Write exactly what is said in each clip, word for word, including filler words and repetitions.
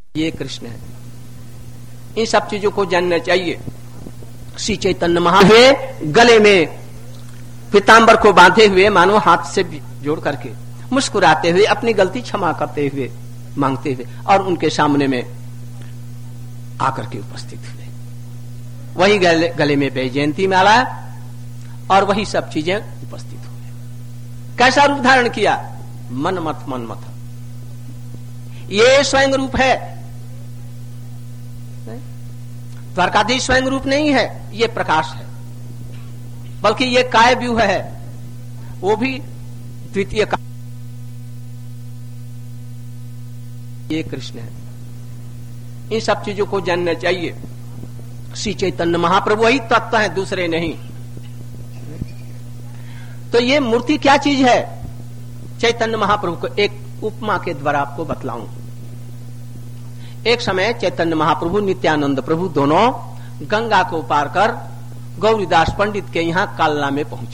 ये कृष्ण है। इन सब चीजों को जानना चाहिए। श्री चैतन्य महाप्रभु गले में पीतांबर को बांधे हुए मानो हाथ से जोड़ करके मुस्कुराते हुए अपनी गलती क्षमा करते हुए मांगते हुए और उनके सामने में आकर के उपस्थित हुए। वही गले, गले में वैजयंती माला और वही सब चीजें उपस्थित हुए। कैसा रूप धारण किया? मन मत मन मत। ये स्वयं रूप है, द्वारकाधीश स्वयं रूप नहीं है, ये प्रकाश है, बल्कि ये काय व्यूह है, वो भी द्वितीय का। ये कृष्ण है। इन सब चीजों को जानना चाहिए। श्री चैतन्य महाप्रभु वही तत्व है, दूसरे नहीं। तो ये मूर्ति क्या चीज है? चैतन्य महाप्रभु को एक उपमा के द्वारा आपको बतलाऊं। एक समय चैतन्य महाप्रभु नित्यानंद प्रभु दोनों गंगा को पार कर गौरीदास पंडित के यहां कालना में पहुंचे।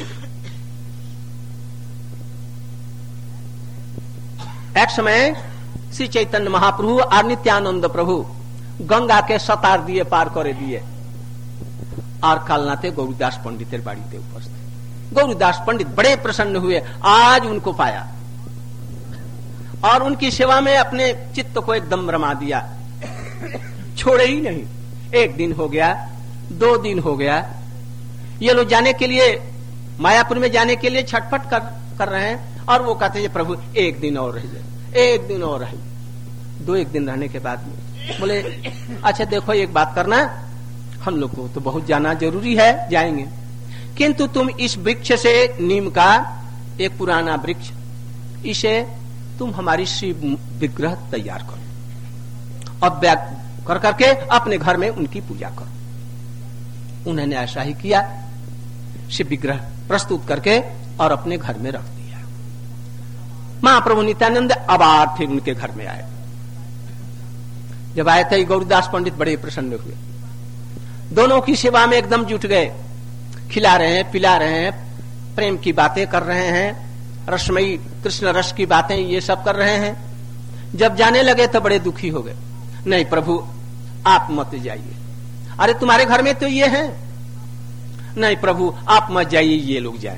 एक समय श्री चैतन्य महाप्रभु और नित्यानंद प्रभु गंगा के सतार दिए पार करे दिए और कालनाते गौरीदास पंडित बाड़ी थे उपस्थित। गौरीदास पंडित बड़े प्रसन्न हुए, आज उनको पाया और उनकी सेवा में अपने चित्त को एकदम रमा दिया, छोड़े ही नहीं। एक दिन हो गया, दो दिन हो गया, ये लोग जाने के लिए मायापुर में जाने के लिए छटपट कर, कर रहे हैं और वो कहते हैं प्रभु एक दिन और रह जाए, एक दिन और रहे। दो एक दिन रहने के बाद में बोले अच्छा देखो एक बात करना, हम लोग को तो बहुत जाना जरूरी है, जाएंगे, किंतु तुम इस वृक्ष से, नीम का एक पुराना वृक्ष, इसे तुम हमारी श्री विग्रह तैयार करो और बैग कर करके अपने घर में उनकी पूजा करो। उन्होंने ऐसा ही किया, शिव विग्रह प्रस्तुत करके और अपने घर में रख दिया। महाप्रभु नित्यानंद अब आर फिर उनके घर में आए। जब आए थे गौरीदास पंडित बड़े प्रसन्न हुए, दोनों की सेवा में एकदम जुट गए, खिला रहे हैं, पिला रहे हैं, प्रेम की बातें कर रहे हैं, रसमयी कृष्ण रस की बातें ये सब कर रहे हैं। जब जाने लगे तो बड़े दुखी हो गए, नहीं प्रभु आप मत जाइए, अरे तुम्हारे घर में तो ये हैं, नहीं प्रभु आप मत जाइए, ये लोग जाए।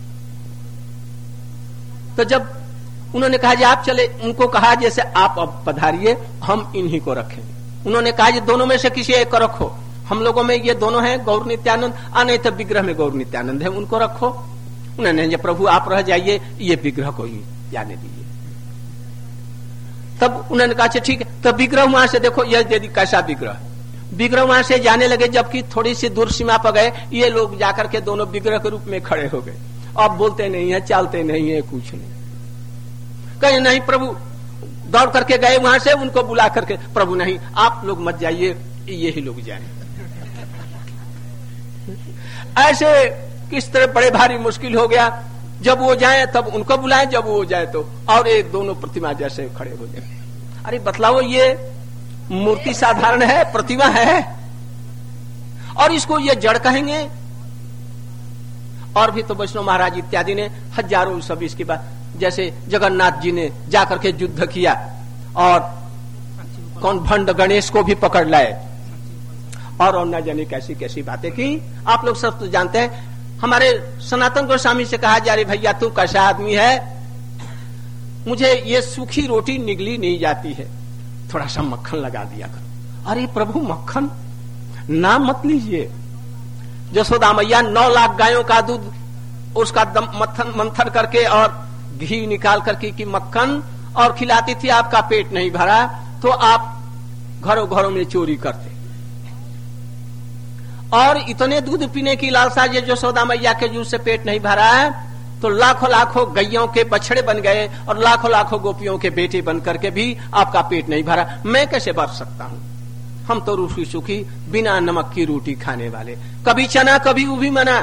तो जब उन्होंने कहा जी आप चले, उनको कहा जैसे आप अब पधारिए, हम इन्हीं को रखें। उन्होंने कहा जी दोनों में से किसी एक को रखो, हम लोगों में ये दोनों हैं गौर नित्यानंद, आ नहीं तो विग्रह में गौर नित्यानंद है, उनको रखो। उन्होंने जब प्रभु आप रह जाइए, ये विग्रह को ही जाने दीजिए। तब उन्होंने कहा ठीक है, तब विग्रह वहां से देखो, यह यदि कैसा विग्रह, विग्रह वहां से जाने लगे, जबकि थोड़ी सी दूर सीमा पर गए, ये लोग जाकर के दोनों विग्रह के रूप में खड़े हो गए। अब बोलते नहीं है, चलते नहीं है, कुछ नहीं। कहीं नहीं प्रभु दौड़ करके गए वहां से, उनको बुला करके प्रभु नहीं आप लोग मत जाइए, ये ही लोग जाए। ऐसे किस तरह बड़े भारी मुश्किल हो गया। जब वो जाए तब उनको बुलाए, जब वो जाए तो और एक दोनों प्रतिमा जैसे खड़े हो जाए। अरे बतलाओ, ये मूर्ति साधारण है, प्रतिमा है, और इसको ये जड़ कहेंगे? और भी तो वैष्णव महाराज इत्यादि ने हजारों सब इसके बाद, जैसे जगन्नाथ जी ने जाकर के युद्ध किया और कौन भंड गणेश को भी पकड़ लाए और और न जाने कैसी कैसी बातें की। आप लोग सब तो जानते हैं। हमारे सनातन गोस्वामी से कहा जा रही भैया तू कैसा आदमी है, मुझे ये सूखी रोटी निगली नहीं जाती है, थोड़ा सा मक्खन लगा दिया करो। अरे प्रभु मक्खन नाम मत लीजिए। यशोदा मैया नौ लाख गायों का दूध उसका दम मंथन मंथन करके और घी निकाल करके की मक्खन और खिलाती थी, आपका पेट नहीं भरा तो आप घरों घरों में चोरी करते। और इतने दूध पीने की लालसा ये यशोदा मैया के जूस से पेट नहीं भरा है, तो लाखों लाखों गैयों के बछड़े बन गए और लाखों लाखों गोपियों के बेटे बन करके भी आपका पेट नहीं भरा, मैं कैसे भर सकता हूं? हम तो रूखी सूखी बिना नमक की रोटी खाने वाले, कभी चना कभी उभी मना।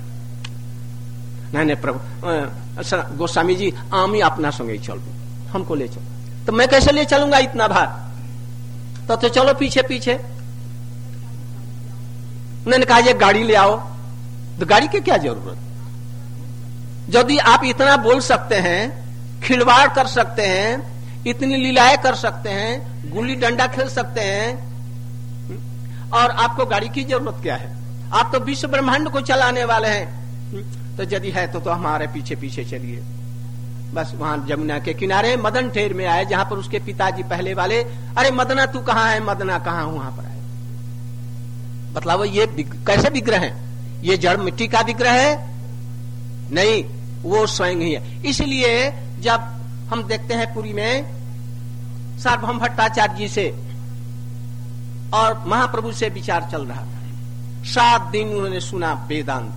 नहीं प्रभु गोस्वामी जी आमी अपना संगे चल, हमको ले चलो। तो मैं कैसे ले चलूंगा इतना भार? तो, तो चलो पीछे पीछे। उन्होंने कहा ये गाड़ी ले आओ। तो गाड़ी की क्या जरूरत? यदि आप इतना बोल सकते हैं, खिलवाड़ कर सकते हैं, इतनी लीलाएं कर सकते हैं, गुल्ली डंडा खेल सकते हैं, और आपको गाड़ी की जरूरत क्या है? आप तो विश्व ब्रह्मांड को चलाने वाले हैं। तो यदि है तो, तो हमारे पीछे पीछे चलिए। बस वहां जमुना के किनारे मदन ठेर में आए, जहां पर उसके पिताजी पहले वाले, अरे मदना तू कहाँ है, मदना कहाँ हूं, वहां पर आए। बतलाओ ये कैसे विग्रह है? ये जड़ मिट्टी का विग्रह है? नहीं, वो स्वयं ही है। इसलिए जब हम देखते हैं पुरी में सार्वभौम भट्टाचार्य जी से और महाप्रभु से विचार चल रहा था, सात दिन उन्होंने सुना वेदांत।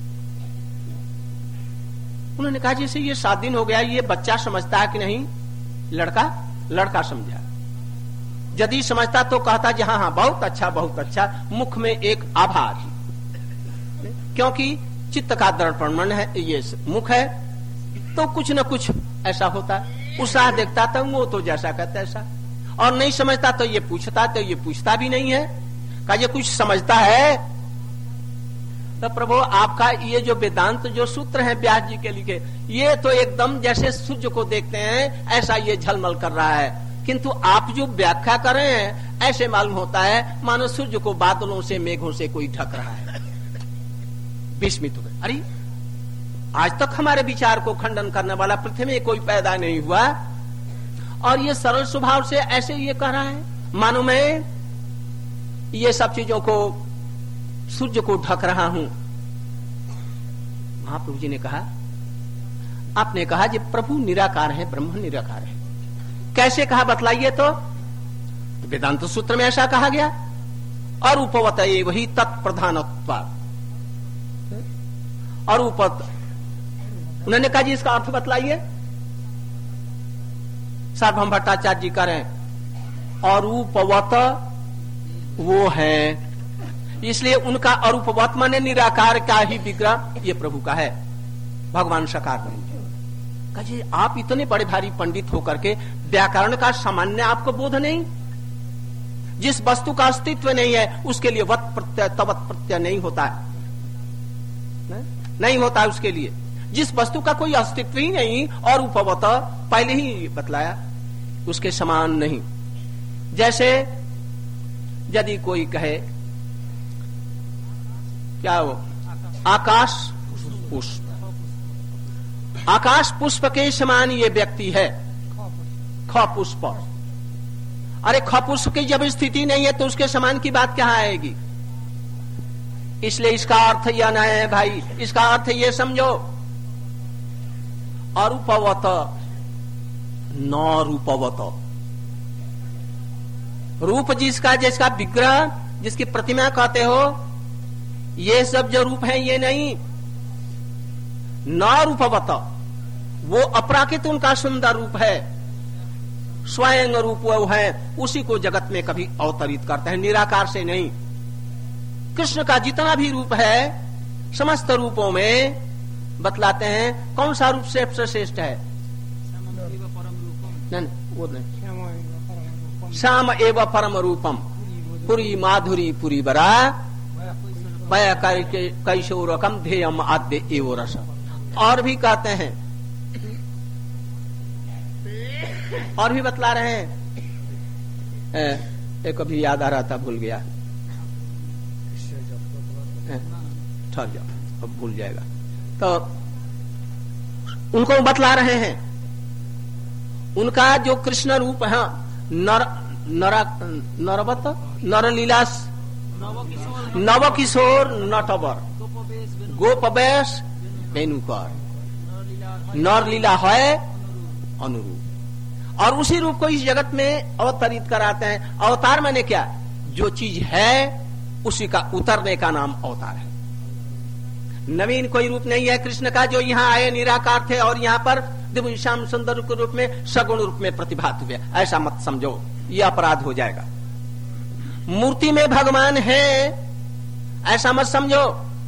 उन्होंने कहा जैसे ये सात दिन हो गया, ये बच्चा समझता है कि नहीं? लड़का लड़का समझा। यदि समझता तो कहता जी हाँ हाँ बहुत अच्छा बहुत अच्छा, मुख में एक आभार, क्योंकि चित्त का दर्पण मन है, ये मुख है, तो कुछ न कुछ ऐसा होता है। उत्साह देखता था वो तो जैसा कहता ऐसा, और नहीं समझता तो ये पूछता, तो ये पूछता भी नहीं है। कहा ये कुछ समझता है? तो प्रभु आपका ये जो वेदांत जो सूत्र है व्यास जी के लिखे, ये तो एकदम जैसे सूर्य को देखते हैं ऐसा ये झलमल कर रहा है, किंतु आप जो व्याख्या कर रहे हैं ऐसे मालूम होता है मानो सूर्य को बादलों से मेघों से कोई ढक रहा है। विस्मित हो गए, अरे आज तक हमारे विचार को खंडन करने वाला पृथ्वी में कोई पैदा नहीं हुआ, और ये सरल स्वभाव से ऐसे ये कह रहा है मानो मैं ये सब चीजों को सूर्य को ढक रहा हूं। महाप्रभु जी ने कहा, आपने कहा जी प्रभु निराकार है, ब्रह्म निराकार है, कैसे कहा बतलाइए? तो वेदांत सूत्र में ऐसा कहा गया, और उपवत वही तत्प्रधानत्व, और उपत उन्होंने कहा जी इसका अर्थ बतलाइए। सार्वभौम भट्टाचार्य जी कह रहे हैं अरूपवत वो है, इसलिए उनका अरूपवत माने निराकार का ही विग्रह ये प्रभु का है, भगवान साकार बनेंगे। कहा जी आप इतने बड़े भारी पंडित होकर के व्याकरण का सामान्य आपको बोध नहीं? जिस वस्तु का अस्तित्व नहीं है उसके लिए वत प्रत्यय तवत प्रत्यय नहीं होता है, नहीं होता है उसके लिए। जिस वस्तु का कोई अस्तित्व ही नहीं और उपवत पहले ही बतलाया, उसके समान नहीं। जैसे यदि कोई कहे क्या वो आकाश पुष्प, आकाश पुष्प के समान ये व्यक्ति है, ख पुष्प। अरे ख पुष्प की जब स्थिति नहीं है तो उसके समान की बात कहां आएगी? इसलिए इसका अर्थ यह न है भाई, इसका अर्थ ये समझो अरूपवत न रूपवत, रूप जिसका जिसका विग्रह जिसकी प्रतिमा कहते हो, ये सब जो रूप है ये नहीं। न रूपवत वो अपराकृत उनका सुंदर रूप है, स्वयं रूप वो है, उसी को जगत में कभी अवतरित करते हैं, निराकार से नहीं। कृष्ण का जितना भी रूप है समस्त रूपों में बतलाते हैं कौन सा रूप से श्रेष्ठ है? नहीं वो नहीं, श्याम एव परम रूपम पुरी माधुरी पुरी बरा वय कैशोरकम ध्येयम आद्य एवो रस। और भी कहते हैं, और भी बतला रहे हैं, एक अभी याद आ रहा था भूल गया, ठहर जाओ अब भूल जाएगा। तो उनको बतला रहे हैं उनका जो कृष्ण रूप है, नर नरा नरवत नरलीलास नव किशोर नटवर गोपवेश वेणुकर, नर लीला है अनुरूप, और उसी रूप को इस जगत में अवतरित कराते हैं। अवतार माने क्या? जो चीज है उसी का उतरने का नाम अवतार है। नवीन कोई रूप नहीं है कृष्ण का, जो यहाँ आए निराकार थे और यहाँ पर दिव्य श्याम सुंदर के रूप में सगुण रूप में प्रतिभात हुए, ऐसा मत समझो, ये अपराध हो जाएगा। मूर्ति में भगवान है ऐसा मत समझो,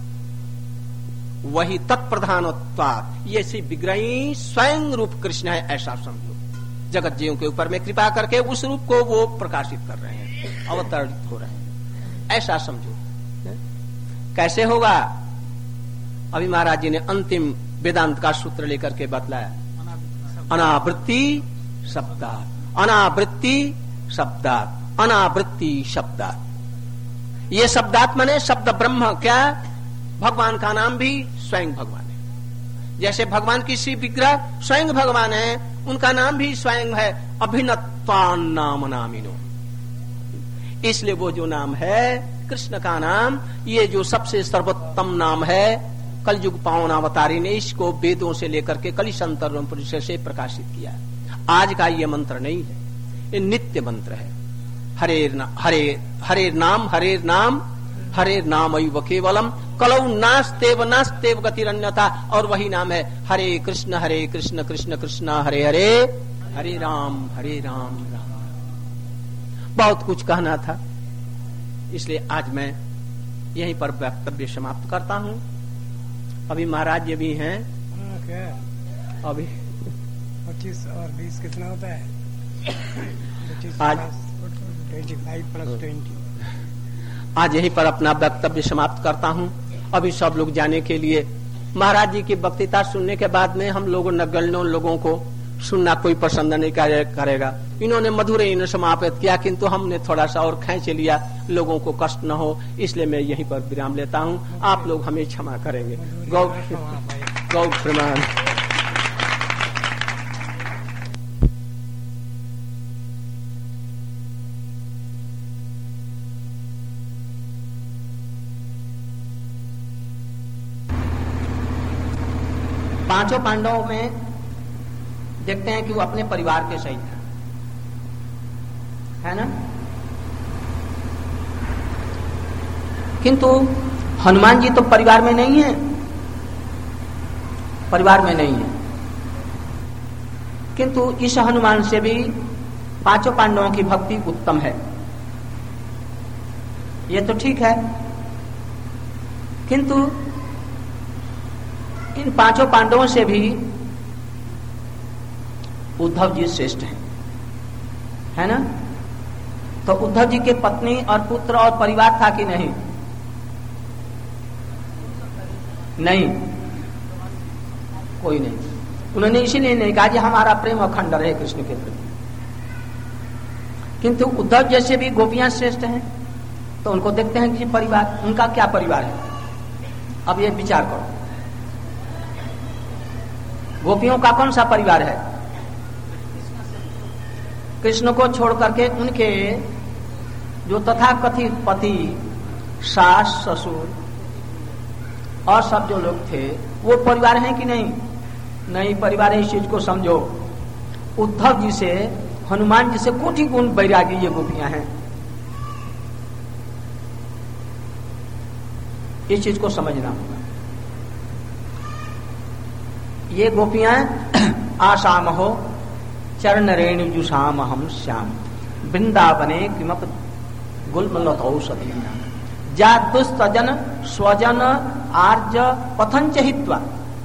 वही तत्प्रधानत्वात् ये सी विग्रही स्वयं रूप कृष्ण है ऐसा समझो। जगत जीवों के ऊपर में कृपा करके उस रूप को वो प्रकाशित कर रहे हैं, अवतरित हो रहे हैं, ऐसा समझो। कैसे होगा? अभी महाराज जी ने अंतिम वेदांत का सूत्र लेकर के बतलाया, अनावृत्ति शब्द अनावृत्ति शब्दात, अनावृत्ति शब्दात। ये शब्दात माने शब्द ब्रह्म, क्या भगवान का नाम भी स्वयं भगवान है। जैसे भगवान की श्री विग्रह स्वयं भगवान है, उनका नाम भी स्वयं है, अभिनत्वान नाम नामिनो। इसलिए वो जो नाम है कृष्ण का नाम, ये जो सबसे सर्वोत्तम नाम है, कलयुग पावनावतारी ने इसको वेदों से लेकर के कलिशंतर पुरुष से प्रकाशित किया। आज का ये मंत्र नहीं है, ये नित्य मंत्र है। हरे ना, हरे हरे नाम हरे नाम हरे नाम अयुव केवलम कलौ नास्तेव नास्तेव गतिरन्यथा। और वही नाम है हरे कृष्ण हरे कृष्ण कृष्ण कृष्ण हरे हरे हरे राम हरे राम राम। बहुत कुछ कहना था, इसलिए आज मैं यहीं पर वक्तव्य समाप्त करता हूँ। अभी महाराज जी भी हैं। अभी पच्चीस और बीस कितना होता है? आज ट्वेंटी फाइव प्लस ट्वेंटी। आज यहीं पर अपना वक्तव्य समाप्त करता हूँ। अभी सब लोग जाने के लिए महाराज जी की वक्तृता सुनने के बाद में हम लोगों नगण्यों लोगों को सुनना कोई पसंद नहीं करेगा। इन्होंने मधुर इन समापित किया, किंतु हमने थोड़ा सा और खींच लिया, लोगों को कष्ट न हो, इसलिए मैं यहीं पर विराम लेता हूँ। आप लोग हमें क्षमा करेंगे। गौ गौ प्रणाम। पांचों पांडवों में देखते हैं कि वो अपने परिवार के सहित है, है ना? किंतु हनुमान जी तो परिवार में नहीं है, परिवार में नहीं है। किंतु इस हनुमान से भी पांचों पांडवों की भक्ति उत्तम है, ये तो ठीक है। किंतु इन पांचों पांडवों से भी उद्धव जी श्रेष्ठ हैं, है ना? तो उद्धव जी के पत्नी और पुत्र और परिवार था कि नहीं? नहीं, कोई नहीं। उन्होंने इसीलिए नहीं कहा कि हमारा प्रेम अखंड रहे कृष्ण के प्रति। किंतु उद्धव जैसे भी गोपियां श्रेष्ठ हैं, तो उनको देखते हैं कि परिवार, उनका क्या परिवार है। अब ये विचार करो, गोपियों का कौन सा परिवार है? कृष्ण को छोड़ करके उनके जो तथाकथित पति, सास, ससुर और सब जो लोग थे, वो परिवार हैं कि नहीं? नहीं परिवार है। इस चीज को समझो। उद्धव जी से, हनुमान जी से कोटि गुण वैरागी ये गोपियां हैं। इस चीज को समझना होगा। ये गोपियां आसाम हो चरण रेणु जुषाम हम श्याम वृंदावने किमप गुल्मलतौ सतीना जा दुस्तजन स्वजन आर्ज पथंच हित्वा।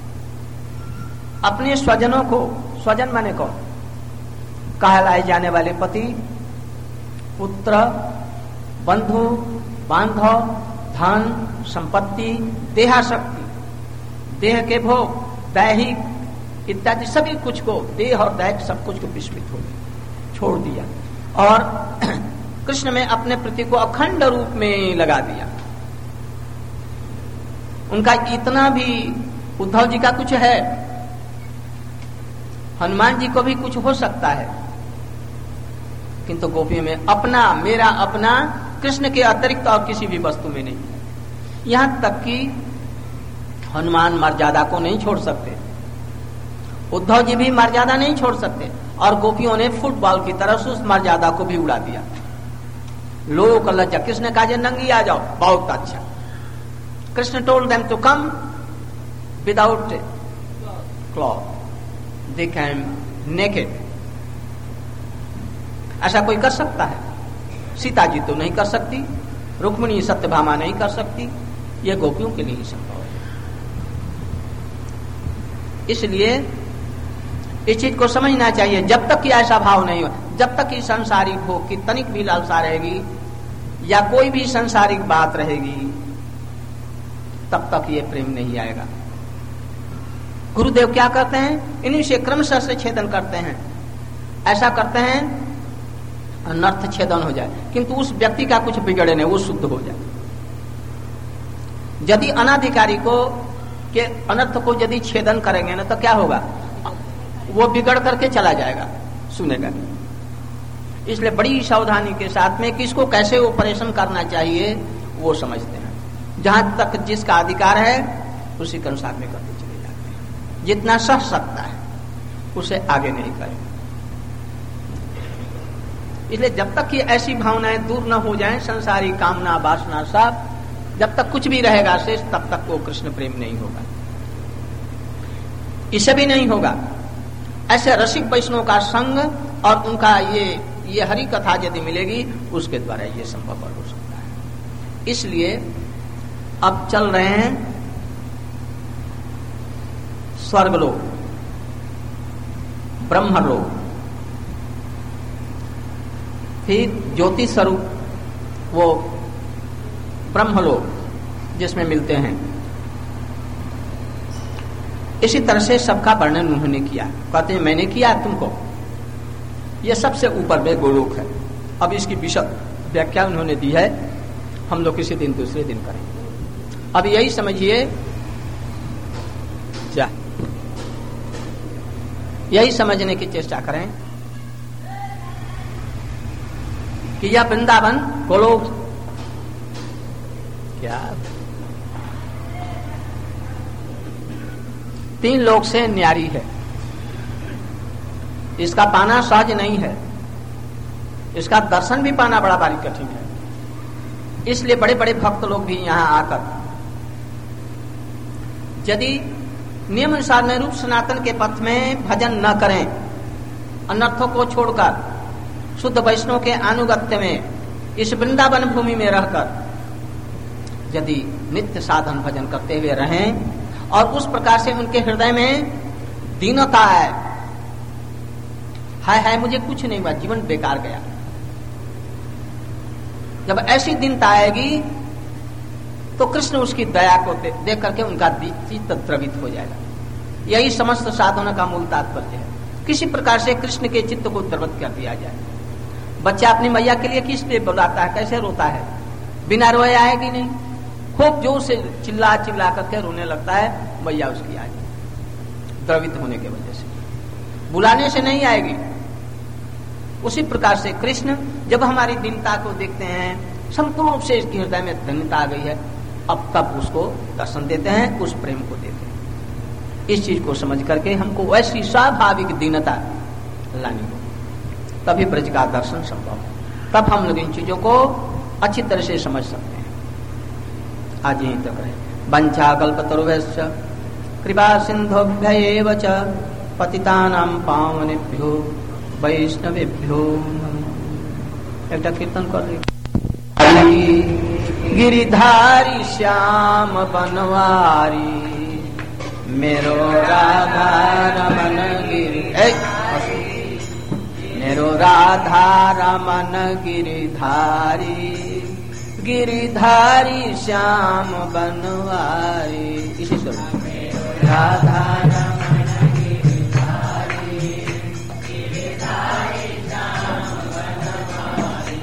अपने स्वजनों को, स्वजन माने कौन? कहलाए जाने वाले पति, पुत्र, बंधु, बांधव, धन, संपत्ति, देहाशक्ति, देह के भोग, दैहिक इत्यादि सभी कुछ को, देह और दैहिक सब कुछ को विस्मृत हो गया, छोड़ दिया और कृष्ण में अपने प्रति को अखंड रूप में लगा दिया। उनका इतना भी उद्धव जी का कुछ है, हनुमान जी को भी कुछ हो सकता है, किंतु गोपियों में अपना, मेरा अपना कृष्ण के अतिरिक्त और किसी भी वस्तु में नहीं। यहां तक कि हनुमान मर्यादा को नहीं छोड़ सकते, उद्धव जी भी मर्यादा नहीं छोड़ सकते, और गोपियों ने फुटबॉल की तरह से उस मर्यादा को भी उड़ा दिया। लोक लज्जा, कृष्ण कहा नंगी आ जाओ, बहुत अच्छा। Krishna told them to come without cloth, they came naked. ऐसा कोई कर सकता है? सीता जी तो नहीं कर सकती, रुक्मिणी सत्यभामा नहीं कर सकती, ये गोपियों के लिए ही संभव है। इसलिए इस चीज को समझना चाहिए। जब तक कि ऐसा भाव नहीं हो, जब तक कि संसारिक भोग की तनिक भी लालसा रहेगी या कोई भी संसारिक बात रहेगी, तब तक ये प्रेम नहीं आएगा। गुरुदेव क्या करते हैं? इन्हीं से क्रमशः से छेदन करते हैं। ऐसा करते हैं अनर्थ छेदन हो जाए, किंतु उस व्यक्ति का कुछ बिगड़े नहीं, वो शुद्ध हो जाए। यदि अनाधिकारी को के अनर्थ को यदि छेदन करेंगे ना तो क्या होगा, वो बिगड़ करके चला जाएगा, सुनेगा नहीं। इसलिए बड़ी सावधानी के साथ में किसको कैसे ऑपरेशन करना चाहिए वो समझते हैं। जहां तक जिसका अधिकार है उसी के अनुसार में करते चले जाते हैं। जितना सह सकता है उसे आगे नहीं करें। इसलिए जब तक कि ऐसी भावनाएं दूर न हो जाएं, संसारी कामना वासना सब, जब तक कुछ भी रहेगा शेष, तब तक वो कृष्ण प्रेम नहीं होगा, इसे भी नहीं होगा। ऐसे रसिक वैष्णव का संग और उनका ये ये हरि कथा यदि मिलेगी, उसके द्वारा ये संभव हो सकता है। इसलिए अब चल रहे हैं स्वर्गलोक, ब्रह्मलोक, फिर ज्योति स्वरूप वो ब्रह्मलोक जिसमें मिलते हैं। इसी तरह से सबका वर्णन उन्होंने किया। कहते हैं मैंने किया तुमको, यह सबसे ऊपर में गोलोक है। अब इसकी विशद व्याख्या उन्होंने दी है, हम लोग किसी दिन दूसरे दिन करेंगे। अब यही समझिए, क्या यही समझने की चेष्टा करें कि यह वृंदावन गोलोक क्या तीन लोक से न्यारी है। इसका पाना सहज नहीं है, इसका दर्शन भी पाना बड़ा भारी कठिन है। इसलिए बड़े बड़े भक्त लोग भी यहां आकर यदि नियम अनुसार में रूप सनातन के पथ में भजन न करें, अनर्थों को छोड़कर शुद्ध वैष्णव के अनुगत्य में इस वृंदावन भूमि में रहकर यदि नित्य साधन भजन करते हुए रहें और उस प्रकार से उनके हृदय में दीनता है, हाय हाय मुझे कुछ नहीं हुआ, जीवन बेकार गया, जब ऐसी दीनता आएगी तो कृष्ण उसकी दया को दे, देख करके उनका चित्त द्रवित हो जाएगा। यही समस्त साधनों का मूल तात्पर्य है। किसी प्रकार से कृष्ण के चित्त को द्रवित कर दिया जाए। बच्चा अपनी मैया के लिए किस लिए बुलाता है, कैसे रोता है, बिना रोए आएगी नहीं, खूब जोर से चिल्ला चिल्ला करके रोने लगता है, मैया उसकी आएगी, द्रवित होने की वजह से, बुलाने से नहीं आएगी। उसी प्रकार से कृष्ण जब हमारी दीनता को देखते हैं, संपूर्ण रूप से इसके हृदय में धन्यता आ गई है, अब तब उसको दर्शन देते हैं, उस प्रेम को देते हैं। इस चीज को समझ करके हमको वैसी स्वाभाविक दीनता लानी हो, तभी ब्रज का दर्शन संभव है। तब हम लोग इन चीजों को अच्छी तरह से समझ सकते हैं। आज यहीं तक रहे। वंचा कल्पतरुभ्यश्च कृपा सिन्धुभ्यैव च पतितानां पावनेभ्यो वैष्णवेभ्यो नमः। एक कीर्तन कर रही। गिरिधारी श्याम बनवारी मेरो राधा रमन गिरि, मेरो राधा रमन गिरिधारी, गिरिधारी श्याम बनवारी। इसी स्वरूप राधा रमन गिरिधारी, गिरिधारी श्याम बनवारी।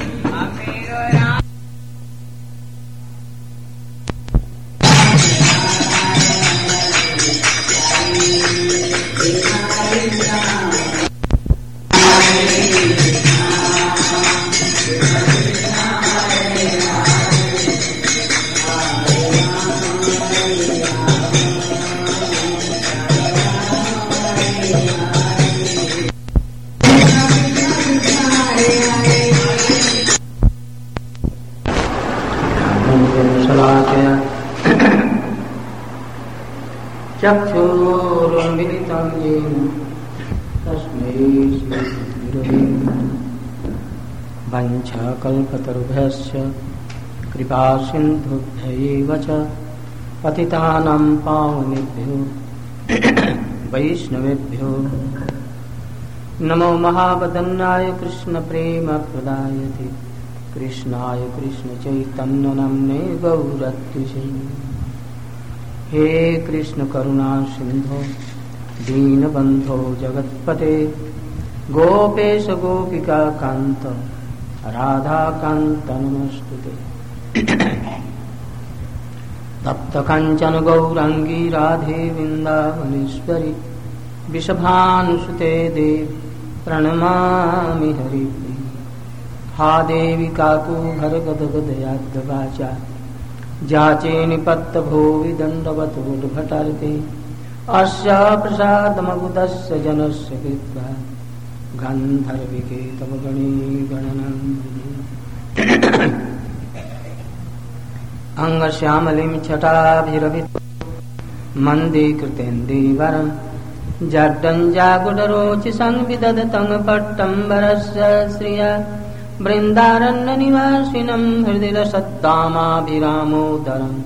चक्षुरुन्मिलितं येन तस्मै श्रीगुरवे नमः। वंशाकल्पतरुभ्यश्च कृपा सिन्धुभ्यैव च पतितानां पावनेभ्यो वैष्णवेभ्यो नमो महावदन्नाय कृष्णप्रेमप्रदायते कृष्णाय कृष्णचैतन्यनाम्ने गौरत्विषे। हे कृष्ण करुणा सिंधो दीनबंधो जगत्पते गोपेश गोपिका कांत राधा कांत नमस्तुते। तप्त कंचन गौरांगी राधे वृंदावनेश्वरी वृषभानुसुते देवी प्रणमामि हरिप्रिये। हा देवी काकुभर गदगदयाद् वाचा जाचे निपत्त भोवि दण्डवतोद्भटार्थे अस्य प्रसादमगुदस्य जनस्य कृत्वा गन्धर्विके तव गणे गणनन्दिनी। अंगश्यामलिं छटाभिरभितो मन्दे कृतेन्दीवरं जड्डञ्जागुडरोचि संविदधतं पट्टम्बरस्य श्रिया वृन्दारण्यनिवासिनं हृदिरसद्दामाभिरामोदरं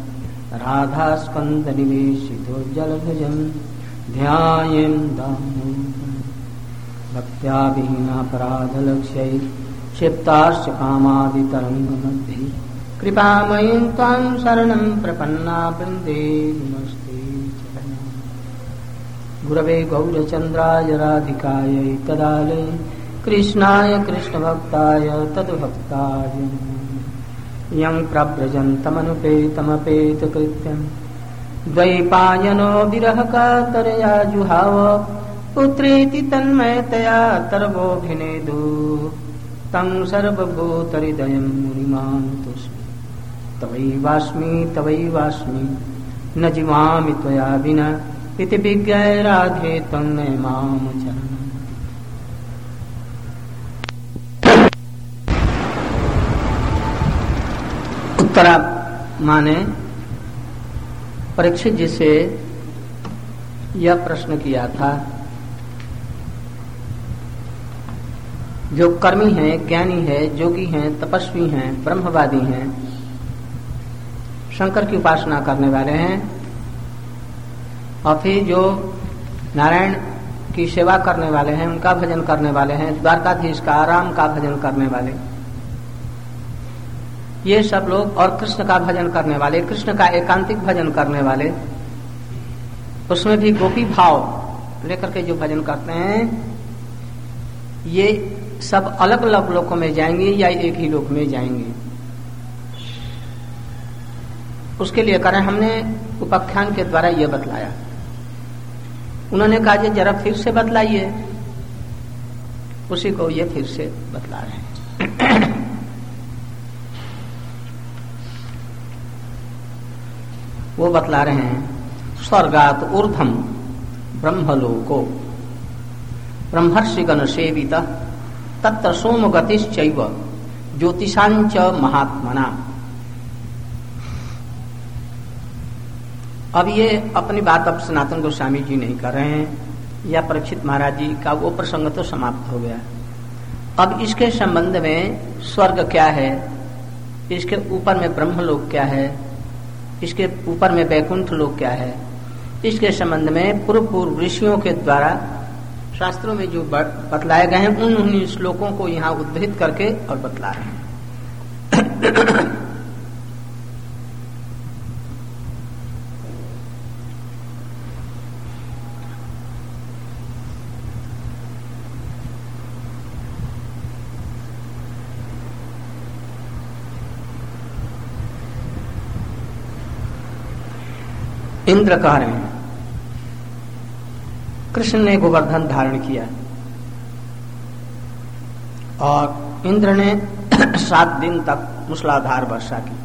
राधास्कन्दनिवेशितोज्जलभुजं ध्यायेन् दामोदरम्। भक्त्या विहीनापराधलक्ष्यै क्षिप्ताश्च कामादितरङ्गमध्ये कृपामयीं त्वां शरणं प्रपन्ना वृन्दे नमस्ते चरणं। गुरवे गौरचन्द्राय राधिकायै तदालये कृष्णाय कृष्णभक्ताय तद्भक्ताय यं प्रव्रजन्तमनुपेतमपेतकृत्यं द्वैपायनो विरहकातरया जुहाव पुत्रेति तन्मयतया तर्वोऽभिनेदु तं सर्वभूतहृदयं मुनिमान्तुस्मि। तवैवास्मि तवैवास्मि न जीवामि त्वया विना इति विज्ञाय राधे त्वं नय मां चरणम्। उत्तरा माने परीक्षित जी से यह प्रश्न किया था, जो कर्मी हैं, ज्ञानी है, जोगी हैं, तपस्वी हैं, ब्रह्मवादी हैं, शंकर की उपासना करने वाले हैं, और फिर जो नारायण की सेवा करने वाले हैं, उनका भजन करने वाले हैं, द्वारकाधीश का, राम का भजन करने वाले, ये सब लोग, और कृष्ण का भजन करने वाले, कृष्ण का एकांतिक भजन करने वाले, उसमें भी गोपी भाव लेकर के जो भजन करते हैं, ये सब अलग अलग लोकों में जाएंगे या एक ही लोक में जाएंगे। उसके लिए करें हमने उपाख्यान के द्वारा यह बतलाया। उन्होंने कहा जी जरा फिर से बतलाइए, उसी को ये फिर से बतला रहे हैं। वो बतला रहे हैं, स्वर्गात ऊर्ध्वं ब्रह्मलोको ब्रह्मर्षिगण सेवितः तत्र सोमगतिश्चैव ज्योतिषांच महात्मना। अब ये अपनी बात अब सनातन गोस्वामी जी नहीं कर रहे हैं, या परीक्षित महाराज जी का वो प्रसंग तो समाप्त हो गया। अब इसके संबंध में स्वर्ग क्या है, इसके ऊपर में ब्रह्मलोक क्या है, इसके ऊपर में वैकुंठ लोक क्या है, इसके संबंध में पूर्व पूर्व ऋषियों के द्वारा शास्त्रों में जो बतलाए गए हैं, उन उन्हीं श्लोकों को यहाँ उद्धृत करके और बतला रहे हैं। इंद्र कह रहे हैं, कृष्ण ने गोवर्धन धारण किया और इंद्र ने सात दिन तक मूसलाधार वर्षा की।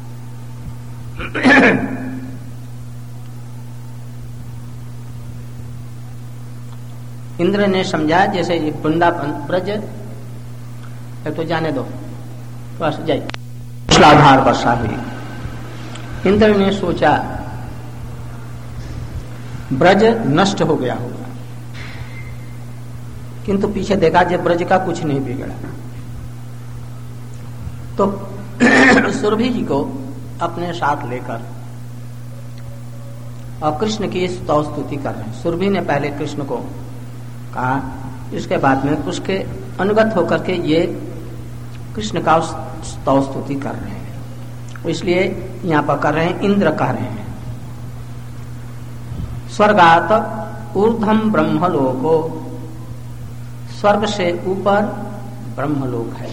इंद्र ने समझा जैसे ये वृंदावन ब्रज है तो जाने दो, बस जाइए। मूसलाधार वर्षा हुई। इंद्र ने सोचा ब्रज नष्ट हो गया होगा, किंतु पीछे देखा जब ब्रज का कुछ नहीं बिगड़ा, तो सुरभि जी को अपने साथ लेकर और कृष्ण की स्तव स्तुति कर रहे हैं। सुरभि ने पहले कृष्ण को कहा, इसके बाद में उसके अनुगत होकर के ये कृष्ण का स्तव स्तुति कर रहे हैं, इसलिए यहाँ पर कर रहे हैं, इंद्र कह रहे हैं। स्वर्गात ऊर्ध्वं ब्रह्मलोको, स्वर्ग से ऊपर ब्रह्मलोक है।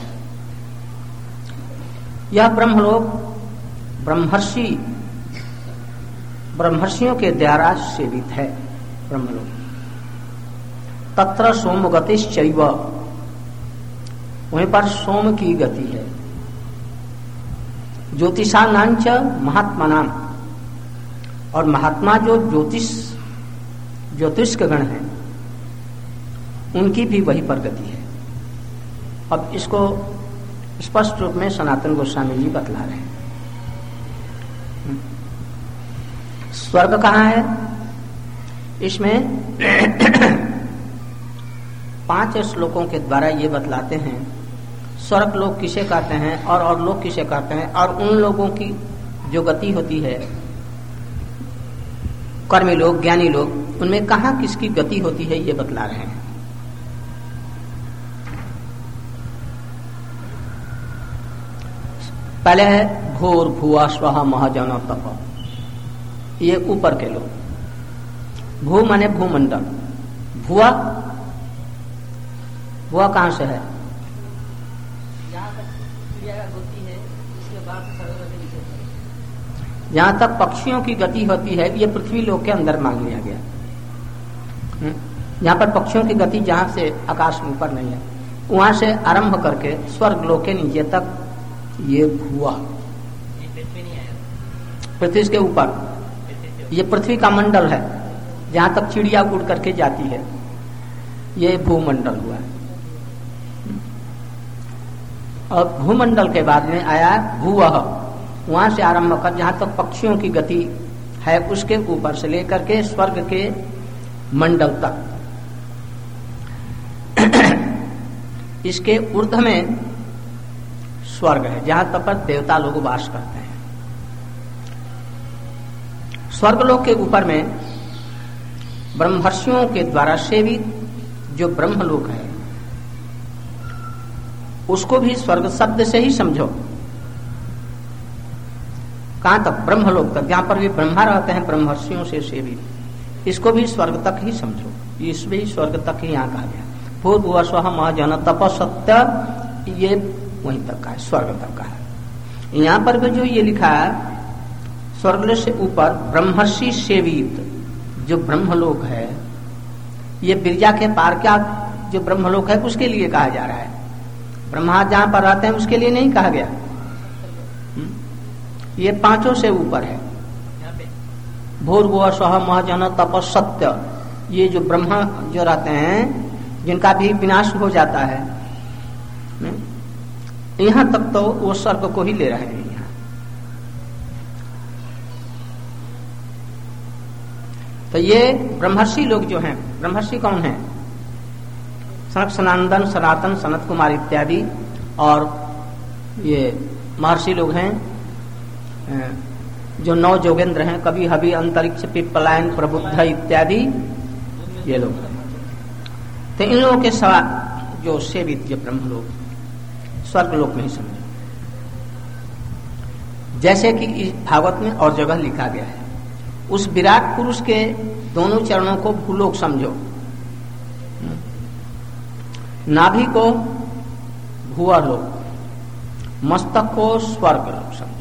यह ब्रह्मलोक ब्रह्मर्षि ब्रह्मर्षियों के द्वारा सेवित है। ब्रह्मलोक तत्र सोम गतिश्चैव, वहीं पर सोम की गति है। ज्योतिषानांच महात्मानाम, और महात्मा जो ज्योतिष ज्योतिष के गण हैं उनकी भी वहीं पर गति है। अब इसको स्पष्ट रूप में सनातन गोस्वामी जी बतला रहे हैं। स्वर्ग कहाँ है? इसमें पांच श्लोकों के द्वारा ये बतलाते हैं स्वर्ग लोग किसे कहते हैं और और लोग किसे कहते हैं, और उन लोगों की जो गति होती है, कर्मी लोग, ज्ञानी लोग, उनमें कहाँ किसकी गति होती है ये बतला रहे हैं। पहले है भूर भुआ स्वहा महाजन तप, ये ऊपर के लोग। भू माने भूमंडल, भुआ भुआ कहां से है? जहां तक पक्षियों की गति होती है ये पृथ्वी लोक के अंदर मान लिया गया। जहां पर पक्षियों की गति जहां से आकाश में ऊपर नहीं है, वहां से आरंभ करके स्वर्ग लोक के नीचे तक ये भुआ, पृथ्वी के ऊपर ये पृथ्वी का मंडल है, जहां तक चिड़िया उड़ करके जाती है, ये भूमंडल हुआ है। और भूमंडल के बाद में आया भूवह, वहां से आरंभ कर जहां तक पक्षियों की गति है उसके ऊपर से लेकर के स्वर्ग के मंडल तक, इसके ऊर्ध्व में स्वर्ग है, जहां तक पर देवता लोग वास करते हैं। स्वर्गलोक के ऊपर में ब्रह्मर्षियों के द्वारा सेवित जो ब्रह्मलोक है उसको भी स्वर्ग शब्द से ही समझो। कहां तक? ब्रह्मलोक तक, जहां पर भी ब्रह्मा रहते हैं ब्रह्मर्षियों से सेवित, इसको भी स्वर्ग तक ही समझो। इसमें ही स्वर्ग तक ही यहाँ कहा गया। भूर्भुवः स्वः महाजन तप सत्य, ये वहीं तक का है, स्वर्ग तक का है। यहाँ पर भी जो ये लिखा है स्वर्ग से ऊपर ब्रह्मर्षि सेवित जो ब्रह्मलोक है, ये बिरजा के पार का जो ब्रह्मलोक है उसके लिए कहा जा रहा है। ब्रह्मा जहां पर रहते हैं उसके लिए नहीं कहा गया। ये पांचों से ऊपर है। भूर्भुवः स्वः महाजन तप सत्य, ये जो ब्रह्मा जो रहते हैं जिनका भी विनाश हो जाता है, यहां तक तो वो स्वर्ग को ही ले रहे हैं। यहाँ तो ये ब्रह्मर्षि लोग जो हैं, ब्रह्मर्षि कौन है? सनक सनातन सनातन सनत कुमार इत्यादि, और ये महर्षि लोग हैं जो नौ जोगेंद्र हैं, कवि हवि अंतरिक्ष पिप्पलायन प्रबुद्ध इत्यादि, ये लोग। तो इन लोगों के सवा जो सेवित जो ब्रह्म लोग स्वर्ग लोक में ही समझो। जैसे कि इस भागवत में और जगह लिखा गया है, उस विराट पुरुष के दोनों चरणों को भूलोक समझो, नाभि को भुआ लोक, मस्तक को स्वर्ग लोक समझो।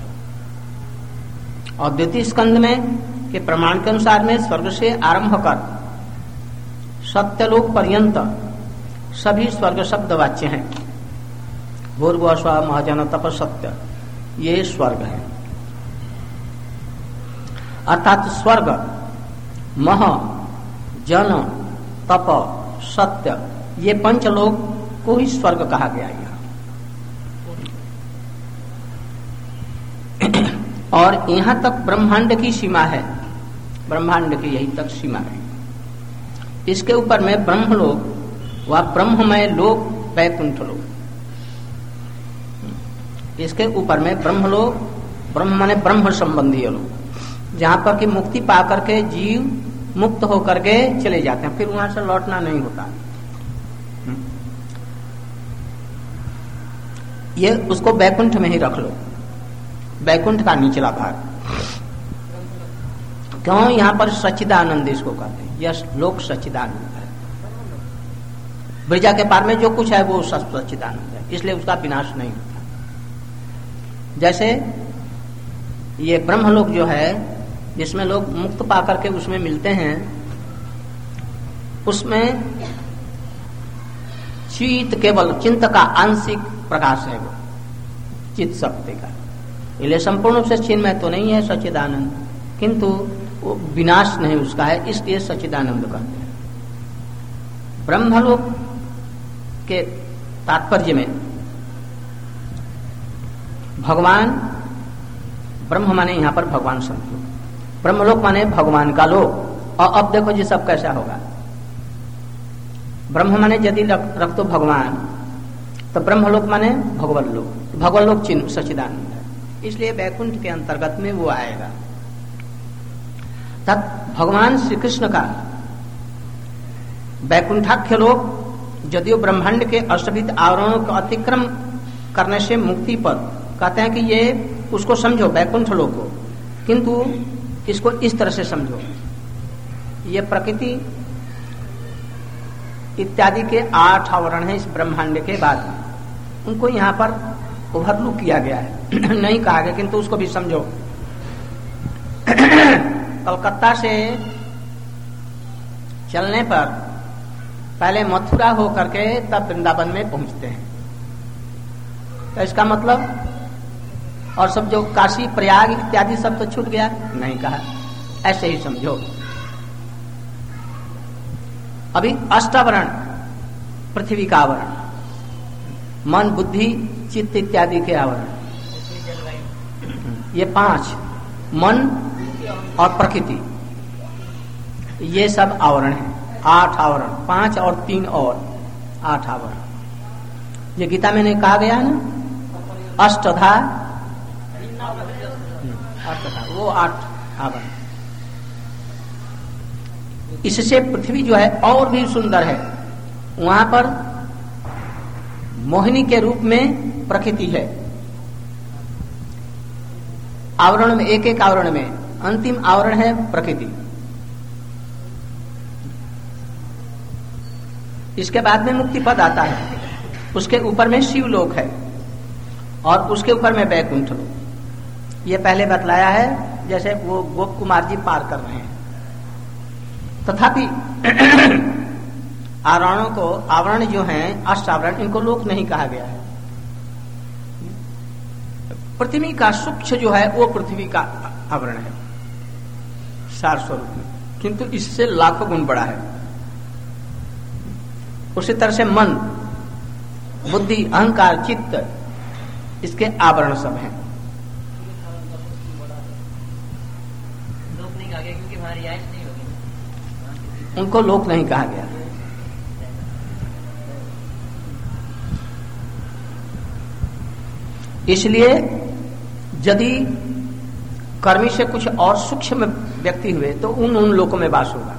और द्वितीय स्कंद में के प्रमाण के अनुसार में स्वर्ग से आरंभ कर सत्यलोक पर्यंत सभी स्वर्ग शब्द वाच्य हैं। भूर्भुवः स्वः महाजन तप सत्य, ये स्वर्ग है। अर्थात स्वर्ग, मह, जन, तप, सत्य, ये पंचलोक को ही स्वर्ग कहा गया है। और यहां तक ब्रह्मांड की सीमा है, ब्रह्मांड की यही तक सीमा है। इसके ऊपर में ब्रह्मलोक व ब्रह्ममय लोक, वैकुंठ लोक, इसके ऊपर में ब्रह्मलोक, ब्रह्म माने ब्रह्म संबंधी लोक, जहां पर कि मुक्ति पा करके जीव मुक्त होकर के चले जाते हैं, फिर वहां से लौटना नहीं होता। ये उसको वैकुंठ में ही रख लो, वैकुंठ का निचला भाग। क्यों? यहां पर सच्चिदानंद इसको कहते हैं, यह लोक सच्चिदानंद है। ब्रजा के पार में जो कुछ है वो सच्चिदानंद है, इसलिए उसका विनाश नहीं होता। जैसे ये ब्रह्मलोक जो है जिसमें लोग मुक्त पा करके उसमें मिलते हैं, उसमें चित्त केवल चिंत का आंशिक प्रकाश है, वो चित्त शक्ति का, इसलिए संपूर्ण रूप से चिन्मय तो नहीं है सच्चिदानंद, किंतु वो विनाश नहीं उसका है, इसलिए सच्चिदानंद कहते हैं। ब्रह्मलोक के तात्पर्य में भगवान, ब्रह्म माने यहां पर भगवान समझो, ब्रह्मलोक माने भगवान का लोक। और अब देखो जी सब कैसा होगा, ब्रह्म माने यदि रख दो भगवान, तो ब्रह्मलोक माने भगवत लोक, भगवत लोक चिन्ह सच्चिदानंद है, इसलिए वैकुंठ के अंतर्गत में वो आएगा। तब भगवान श्री कृष्ण का वैकुंठाख्य लोक यदियो ब्रह्मांड के अष्टविध आवरणों को अतिक्रम करने से मुक्ति पद कहते हैं कि ये उसको समझो वैकुंठ लोक को, किंतु इसको इस तरह से समझो, ये प्रकृति इत्यादि के आठ आवरण हैं इस ब्रह्मांड के बाद, उनको यहाँ पर ओवरलुक किया गया है नहीं कहा गया, किंतु उसको भी समझो। कलकत्ता से चलने पर पहले मथुरा हो करके तब वृंदावन में पहुंचते हैं, तो इसका मतलब, और सब जो काशी प्रयाग इत्यादि सब तो छूट गया, नहीं कहा, ऐसे ही समझो। अभी अष्टावरण पृथ्वी का आवरण, मन बुद्धि चित्त इत्यादि के आवरण, ये पांच, मन और प्रकृति, ये सब आवरण है, आठ आवरण, पांच और तीन और आठ आवरण। ये गीता में कहा गया है ना, अष्टधा, अष्टधा वो आठ आवरण। इससे पृथ्वी जो है और भी सुंदर है, वहां पर मोहिनी के रूप में प्रकृति है, आवरण में, एक एक आवरण में अंतिम आवरण है प्रकृति। इसके बाद में मुक्ति पद आता है, उसके ऊपर में शिवलोक है और उसके ऊपर में वैकुंठ लोक। ये पहले बतलाया है, जैसे वो गोप कुमार जी पार कर रहे हैं। तथापि आवरणों को, आवरण जो हैं अष्टावरण, इनको लोक नहीं कहा गया है। पृथ्वी का सूक्ष्म जो है वो पृथ्वी का आवरण है सार स्वरूप में, किंतु इससे लाखों गुण बड़ा है। उसी तरह से मन बुद्धि अहंकार चित्त, इसके आवरण सब हैं। उनको लोक नहीं कहा गया। इसलिए यदि कर्मी से कुछ और सूक्ष्म व्यक्ति हुए तो उन उन लोकों में वास होगा।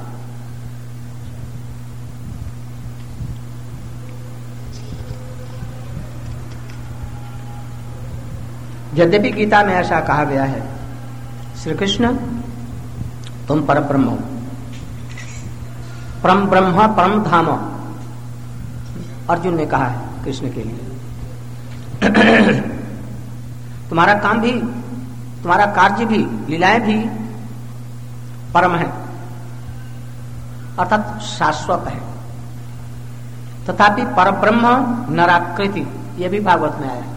यद्यपि गीता में ऐसा कहा गया है, श्री कृष्ण तुम परम ब्रह्म हो, परम ब्रह्म परम धाम, अर्जुन ने कहा है कृष्ण के लिए। तुम्हारा काम भी, तुम्हारा कार्य भी, लीलाएं भी परम है, अर्थात शाश्वत है। तथापि परब्रह्म नराकृति, यह भी भागवत में आया है।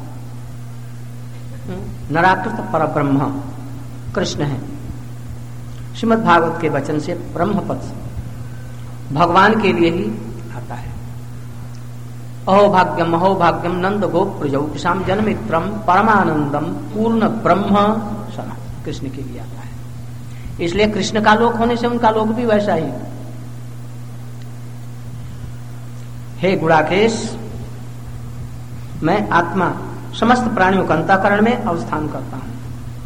नराकृत परब्रह्म कृष्ण है। श्रीमद् भागवत के वचन से ब्रह्म पद से भगवान के लिए ही आता है। अहो भाग्यम अहो भाग्यम नंद गोप प्रजौ किसाम जन्मित्रम परमानंदम पूर्ण ब्रह्म सना, कृष्ण के लिए आता है। इसलिए कृष्ण का लोक होने से उनका लोक भी वैसा ही। हे गुणाकेश, मैं आत्मा समस्त प्राणियों का अंतःकरण में अवस्थान करता हूं।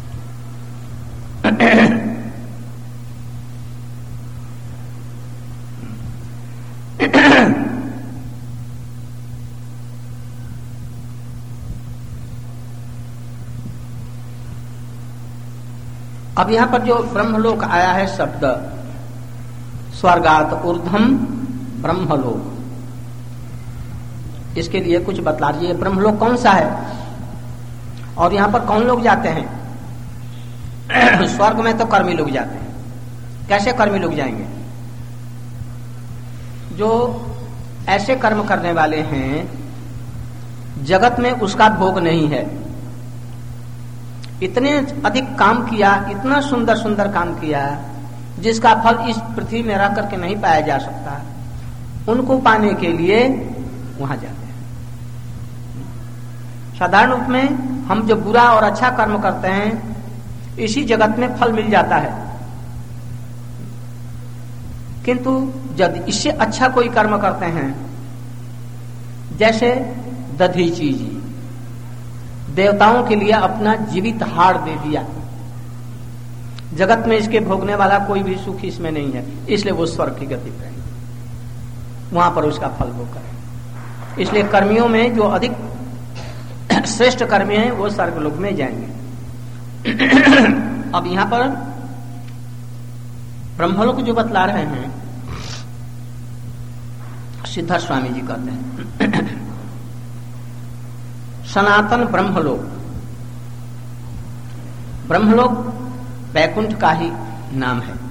अब यहां पर जो ब्रह्मलोक आया है शब्द, स्वर्गात ऊर्ध्वम ब्रह्मलोक, इसके लिए कुछ बतला दीजिए। ब्रह्मलोक कौन सा है और यहाँ पर कौन लोग जाते हैं? स्वर्ग में तो कर्मी लोग जाते हैं। कैसे कर्मी लोग जाएंगे? जो ऐसे कर्म करने वाले हैं जगत में उसका भोग नहीं है, इतने अधिक काम किया, इतना सुंदर सुंदर काम किया जिसका फल इस पृथ्वी में रह करके नहीं पाया जा सकता, उनको पाने के लिए वहां जाते हैं। साधारण रूप में हम जो बुरा और अच्छा कर्म करते हैं इसी जगत में फल मिल जाता है, किंतु जब इससे अच्छा कोई कर्म करते हैं, जैसे दधीची जी देवताओं के लिए अपना जीवित हाड़ दे दिया, जगत में इसके भोगने वाला कोई भी सुख इसमें नहीं है, इसलिए वो स्वर्ग की गति पर वहां पर उसका फल भोग करें। इसलिए कर्मियों में जो अधिक श्रेष्ठ कर्मी हैं वो स्वर्गलोक में जाएंगे। अब यहां पर ब्रह्मलोक जो बतला रहे हैं, सिद्धार्थ स्वामी जी कहते हैं सनातन ब्रह्मलोक, ब्रह्मलोक वैकुंठ का ही नाम है।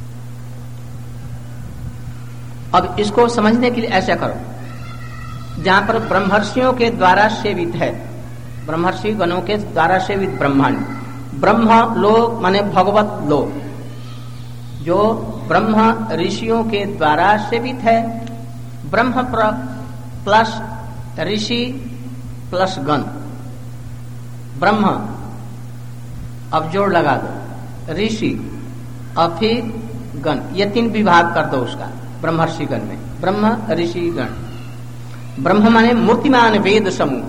अब इसको समझने के लिए ऐसा करो, जहां पर ब्रह्मर्षियों के द्वारा सेवित है, ब्रह्मर्षि गणों के द्वारा सेवित ब्रह्मांड, ब्रह्म लोक माने भगवत लोक, जो ब्रह्म ऋषियों के द्वारा सेवित है, ब्रह्म प्लस ऋषि प्लस गण, ब्रह्म अब जोड़ लगा दो, ऋषि और फिर गण, ये तीन विभाग कर दो उसका ब्रह्मर्षि गण में, ब्रह्म ऋषि गण। ब्रह्म माने मूर्तिमान वेद समूह,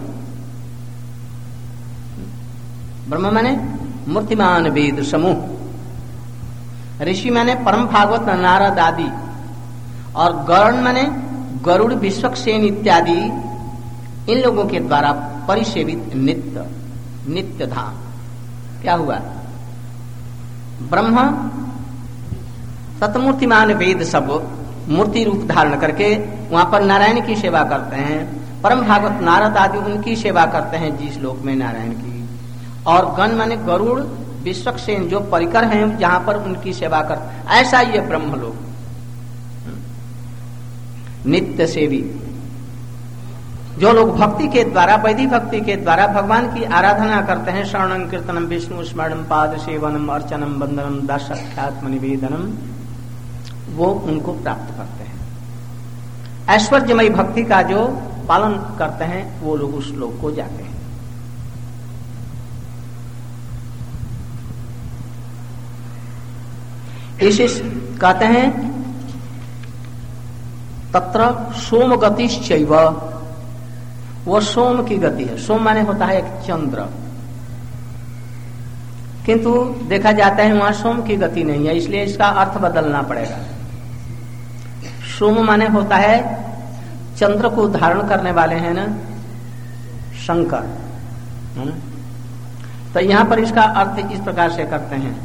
ब्रह्म माने मूर्तिमान वेद समूह, ऋषि माने परम भागवत नारद आदि, और गण माने गरुड़ विश्वक्सेन इत्यादि, इन लोगों के द्वारा परिसेवित नित्य नित्य धाम। क्या हुआ? ब्रह्म सतमूर्तिमान वेद सब मूर्ति रूप धारण करके वहां पर नारायण की सेवा करते हैं, परम भागवत नारद आदि उनकी सेवा करते हैं जिस लोक में नारायण की, और गण माने गरुड़ विश्वक्सेन जो परिकर हैं जहां पर उनकी सेवा करते, ऐसा ये ब्रह्मलोक नित्य सेवी। जो लोग भक्ति के द्वारा, वैदिक भक्ति के द्वारा भगवान की आराधना करते हैं, श्रवणम कीर्तनम विष्णु स्मरणम पाद सेवनम अर्चनम वंदनम दासख्यात्म निवेदनम, वो उनको प्राप्त करते हैं। ऐश्वर्यमयी भक्ति का जो पालन करते हैं वो लोग उस लोक को जाते हैं। इसे कहते हैं तत्र सोम गतिश्चैव, वो सोम की गति है। सोम माने होता है एक चंद्र, किंतु देखा जाता है वहां सोम की गति नहीं है, इसलिए इसका अर्थ बदलना पड़ेगा। सोम माने होता है चंद्र को धारण करने वाले हैं ना शंकर, है ना? तो यहां पर इसका अर्थ इस प्रकार से करते हैं,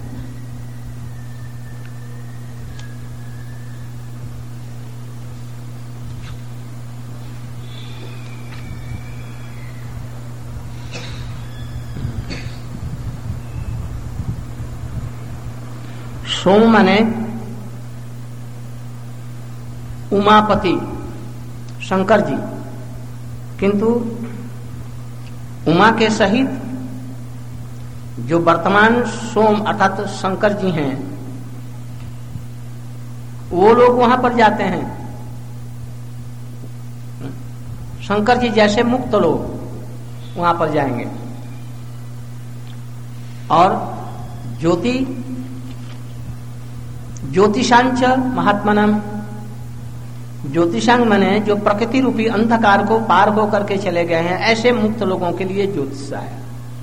सोम माने उमापति शंकर जी, किंतु उमा के सहित जो वर्तमान सोम अर्थात शंकर जी हैं वो लोग वहां पर जाते हैं। शंकर जी जैसे मुक्त लोग वहां पर जाएंगे, और ज्योति ज्योतिषांच महात्मनम, ज्योतिषांग माने जो प्रकृति रूपी अंधकार को पार हो करके चले गए हैं, ऐसे मुक्त लोगों के लिए ज्योतिष है।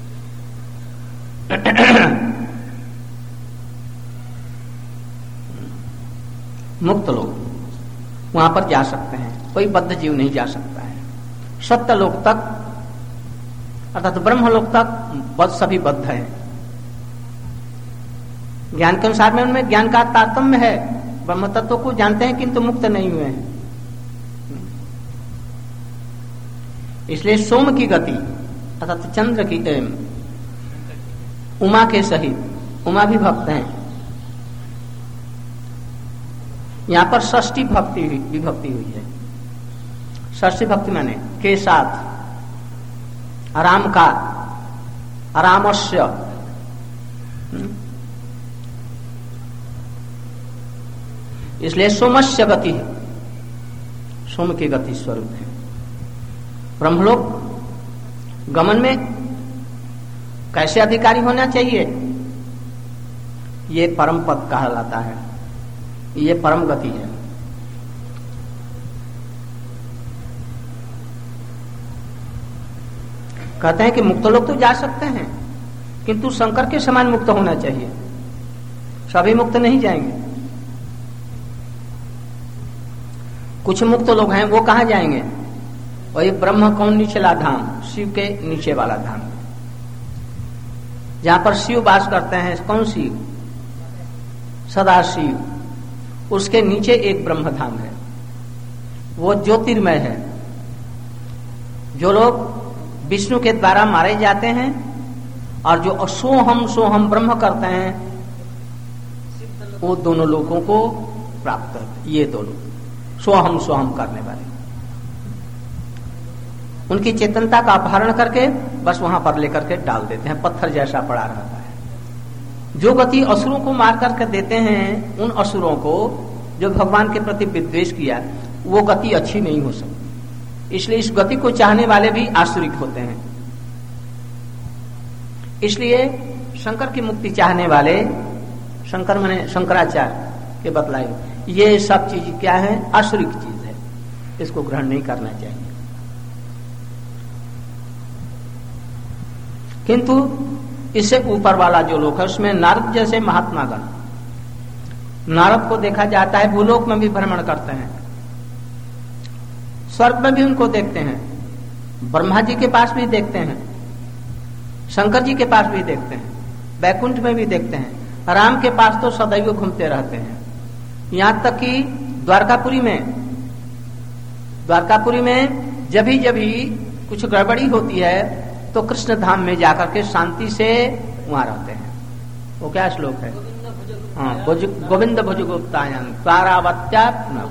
मुक्त लोग वहां पर जा सकते हैं, कोई बद्ध जीव नहीं जा सकता है। सत्य लोक तक अर्थात ब्रह्मलोक तक सभी बद्ध है। ज्ञान के अनुसार में उनमें ज्ञान का तारतम्य है, ब्रह्म तत्व को जानते हैं किंतु मुक्त नहीं हुए हैं। इसलिए सोम की गति अर्थात चंद्र की एम, उमा के सहित, उमा भी भक्त हैं। यहां पर षष्ठी भक्ति विभक्ति हुई है। षष्ठी भक्ति माने के साथ, आराम का, आरामस्य, इसलिए सोमस्य गति है, सोम की गति स्वरूप है। ब्रह्मलोक गमन में कैसे अधिकारी होना चाहिए, ये परम पद कहलाता है, ये परम गति है। कहते हैं कि मुक्त लोग तो जा सकते हैं, किंतु शंकर के समान मुक्त होना चाहिए, सभी मुक्त नहीं जाएंगे। कुछ मुक्त लोग हैं, वो कहां जाएंगे? वही ब्रह्म कौन निचला धाम, शिव के नीचे वाला धाम, जहां पर शिव वास करते हैं। कौन शिव? सदा शिव। उसके नीचे एक ब्रह्म धाम है, वो ज्योतिर्मय है। जो लोग विष्णु के द्वारा मारे जाते हैं और जो सोहम सोहम ब्रह्म करते हैं, वो दोनों लोगों को प्राप्त करते। ये दोनों सोहम सोहम करने वाले, उनकी चेतनता का अपहरण करके बस वहां पर लेकर के डाल देते हैं, पत्थर जैसा पड़ा रहता है। जो गति असुरों को मार करके देते हैं, उन असुरों को जो भगवान के प्रति विद्वेष किया, वो गति अच्छी नहीं हो सकती। इसलिए इस गति को चाहने वाले भी आसुरिक होते हैं। इसलिए शंकर की मुक्ति चाहने वाले, शंकर माने शंकराचार्य के बतलाए, ये सब चीज क्या है? आसुरिक चीज है, इसको ग्रहण नहीं करना चाहिए। किंतु इससे ऊपर वाला जो लोक है, उसमें नारद जैसे महात्मागण, नारद को देखा जाता है, भूलोक में भी भ्रमण करते हैं, स्वर्ग में भी उनको देखते हैं, ब्रह्मा जी के पास भी देखते हैं, शंकर जी के पास भी देखते हैं, बैकुंठ में भी देखते हैं, राम के पास तो सदैव घूमते रहते हैं। यहां तक कि द्वारकापुरी में द्वारकापुरी में जब भी जब भी कुछ गड़बड़ी होती है तो कृष्ण धाम में जाकर के शांति से वहां रहते हैं। वो क्या श्लोक है? हाँ, गोविंद भुज गुप्तायन तारावत्या।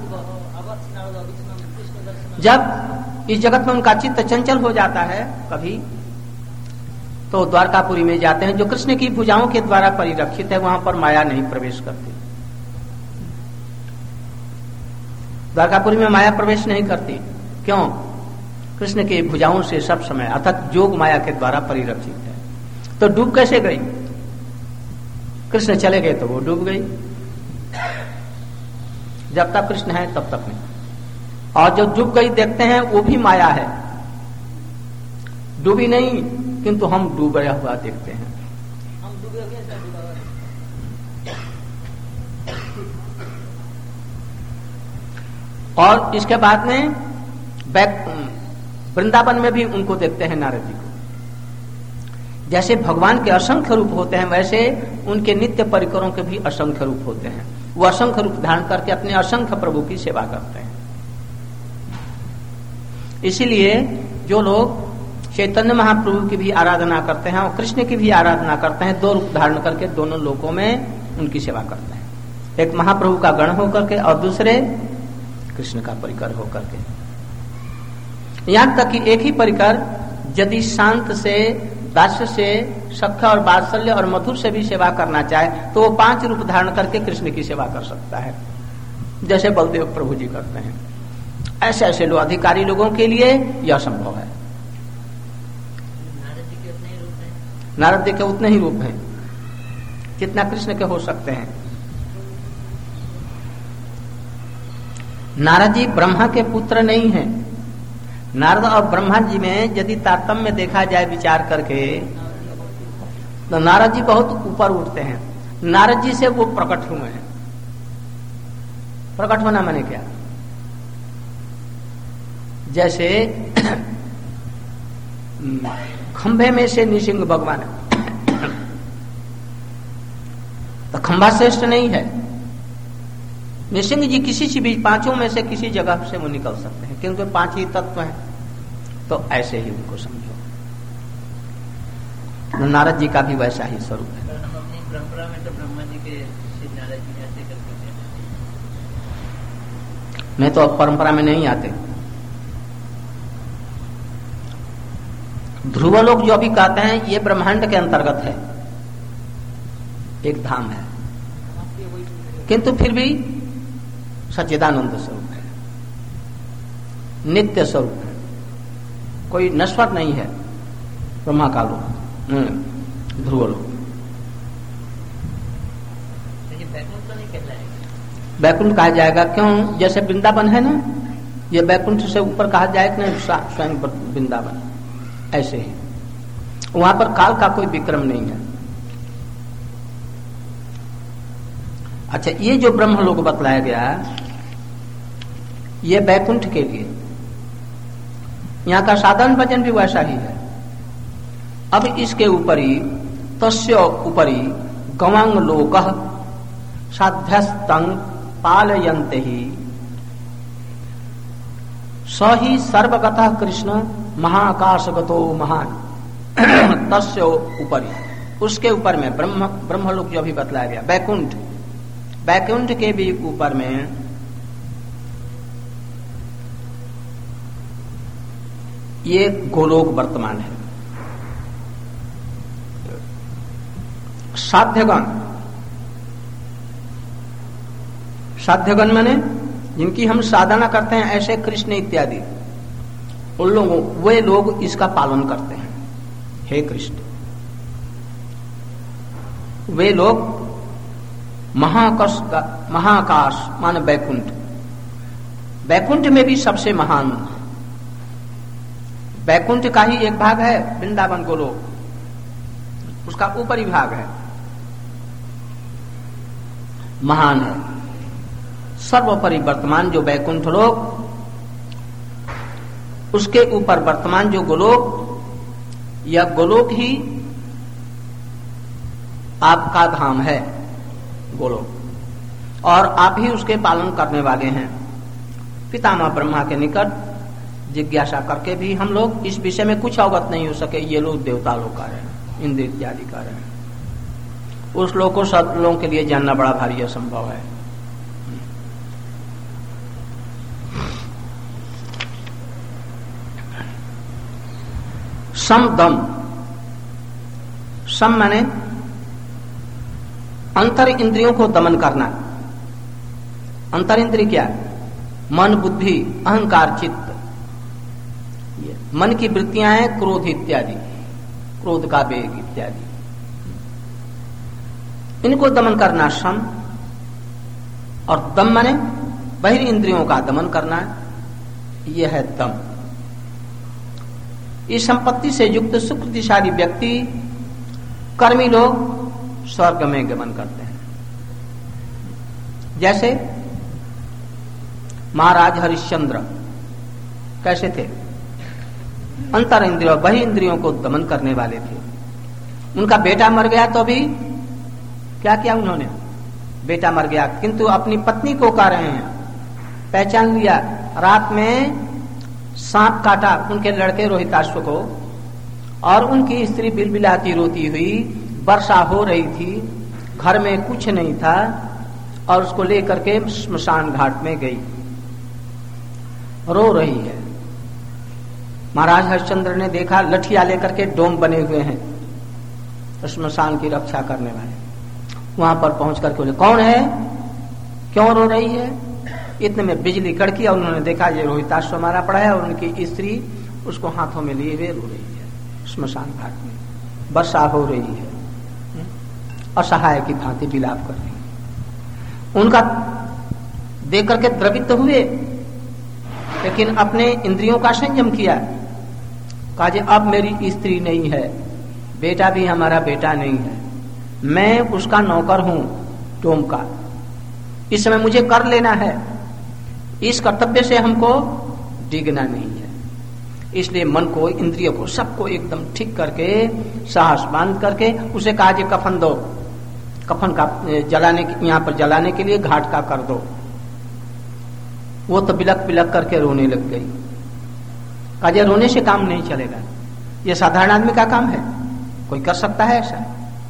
जब इस जगत में उनका चित्त चंचल हो जाता है कभी, तो द्वारकापुरी में जाते हैं, जो कृष्ण की भुजाओं के द्वारा परिरक्षित है, वहां पर माया नहीं प्रवेश करती। द्वारकापुरी में माया प्रवेश नहीं करती। क्यों? कृष्ण के भुजाओं से सब समय अर्थात जोग माया के द्वारा परिरक्षित है। तो डूब कैसे गई? कृष्ण चले गए तो वो डूब गई। जब तक कृष्ण है तब तक नहीं। और जो डूब गई देखते हैं वो भी माया है, डूबी नहीं, किंतु हम डूबा हुआ देखते हैं। और इसके बाद में वृंदावन में भी उनको देखते हैं नारद जी को। जैसे भगवान के असंख्य रूप होते हैं, वैसे उनके नित्य परिकरों के भी असंख्य रूप होते हैं। वो असंख्य रूप धारण करके अपने असंख्य प्रभु की सेवा करते हैं। इसीलिए जो लोग चैतन्य महाप्रभु की भी आराधना करते हैं और कृष्ण की भी आराधना करते हैं, दो रूप धारण करके दोनों लोकों में उनकी सेवा करते हैं। एक महाप्रभु का गण होकर के और दूसरे कृष्ण का परिकर होकर के। यहां तक कि एक ही परिकर यदि शांत से, दास्य से, सख्य और वात्सल्य और मधुर से भी सेवा करना चाहे तो वो पांच रूप धारण करके कृष्ण की सेवा कर सकता है, जैसे बलदेव प्रभु जी करते हैं। ऐसे ऐसे लोग, अधिकारी लोगों के लिए यह संभव है। नारद जी के उतने ही रूप हैं जितना कृष्ण के हो सकते हैं। नारद जी ब्रह्मा के पुत्र नहीं हैं। नारद और ब्रह्मा जी में यदि तारतम्य देखा जाए विचार करके, तो नारद जी बहुत ऊपर उठते हैं। नारद जी से वो प्रकट हुए हैं। प्रकट होना माने क्या? जैसे खंभे में से नृसिंह भगवान, तो खंभा श्रेष्ठ नहीं है। नृसिंह जी किसी से भी पांचों में से किसी जगह से वो निकल सकते हैं, क्योंकि पांच ही तत्व हैं। तो ऐसे ही उनको समझो। नारद जी का भी वैसा ही स्वरूप है। हम अपनी परंपरा में तो ब्रह्मा जी के श्री नारद जी ऐसे करते थे, नहीं तो अब परंपरा में नहीं आते। ध्रुवलोक जो अभी कहते हैं ये ब्रह्मांड के अंतर्गत है, एक धाम है, किंतु फिर भी सच्चिदानंद स्वरूप है, नित्य स्वरूप है, कोई नश्वर नहीं है ब्रह्मा का लोक, ध्रुवलोक। लेकिन बैकुंठ तो नहीं कहलाएगा। बैकुंठ कहा जाएगा, क्यों? जैसे वृंदावन है ना, ये बैकुंठ से ऊपर कहा जाएगा ना स्वयं वृंदावन, ऐसे ही वहां पर काल का कोई विक्रम नहीं है। अच्छा, ये जो ब्रह्मलोक बतलाया गया ये बैकुंठ के लिए, यहां का साधारण भजन भी वैसा ही है। अब इसके ऊपरी तस्य ऊपरी गवांग लोक साध्यस्तंग पालयन्ते ही स ही सर्वगतः कृष्ण महाकाशगतो महान तस्य ऊपरी, उसके ऊपर में ब्रह्म ब्रह्मलोक जो अभी बतलाया गया बैकुंठ, बैकुंठ के भी ऊपर में ये गोलोक वर्तमान है। साध्यगण, साध्यगण माने जिनकी हम साधना करते हैं, ऐसे कृष्ण इत्यादि, उन लोगों वे लोग इसका पालन करते हैं। हे कृष्ण, वे लोग महाकाश महाकाश मान बैकुंठ, बैकुंठ में भी सबसे महान, बैकुंठ का ही एक भाग है वृंदावन गोलोक, उसका ऊपरी भाग है, महान है, सर्वोपरि वर्तमान जो बैकुंठ लोक, उसके ऊपर वर्तमान जो गोलोक, यह गोलोक ही आपका धाम है गोलोक, और आप ही उसके पालन करने वाले हैं। पितामह ब्रह्मा के निकट जिज्ञासा करके भी हम लोग इस विषय में कुछ अवगत नहीं हो सके। ये लोग देवता लोग का रहे, इंद्र इत्यादि का रहे, उस लोग को सब लोगों के लिए जानना बड़ा भारी असंभव है। सम दम, सम माने अंतर इंद्रियों को दमन करना। अंतर इंद्रिय क्या? मन, बुद्धि, अहंकार, चित्त, ये मन की वृत्तियां हैं, क्रोध इत्यादि, क्रोध का वेग इत्यादि, इनको दमन करना सम। और दम माने बहिर इंद्रियों का दमन करना, यह है दम। इस संपत्ति से युक्त सुकृतिशाली व्यक्ति, कर्मी लोग स्वर्ग में गमन करते हैं। जैसे महाराज हरिश्चंद्र कैसे थे? अंतर इंद्रियों बहि इंद्रियों को दमन करने वाले थे। उनका बेटा मर गया तो भी क्या किया उन्होंने? बेटा मर गया किंतु अपनी पत्नी को कह रहे हैं, पहचान लिया। रात में सांप काटा उनके लड़के रोहिताश्व को, और उनकी स्त्री बिलबिलाती रोती हुई, वर्षा हो रही थी, घर में कुछ नहीं था, और उसको लेकर के स्मशान घाट में गई, रो रही है। महाराज हरिश्चंद्र ने देखा, लठिया लेकर के डोम बने हुए हैं स्मशान की रक्षा करने वाले। वहां पर पहुंच करके बोले, कौन है, क्यों रो रही है? इतने में बिजली कड़की और उन्होंने देखा ये रोहिताश्व मारा पड़ा है, और उनकी स्त्री उसको हाथों में लिए हुए रो रही है स्मशान घाट में। वर्षा हो रही है, असहाय की भांति विलाप कर रही है। उनका देख करके द्रवित हुए, लेकिन अपने इंद्रियों का संयम किया। कहा जी अब मेरी स्त्री नहीं है, बेटा भी हमारा बेटा नहीं है, मैं उसका नौकर हूं टोम का, इस समय मुझे कर लेना है, इस कर्तव्य से हमको डिगना नहीं है। इसलिए मन को, इंद्रिय को, सबको एकदम ठीक करके, साहस बांध करके उसे कहा जी कफन दो, कफन का जलाने, यहाँ पर जलाने के लिए घाट का कर दो। वो तो बिलक बिलक करके रोने लग गई। अजय रोने से काम नहीं चलेगा, ये साधारण आदमी का काम है, कोई कर सकता है ऐसा?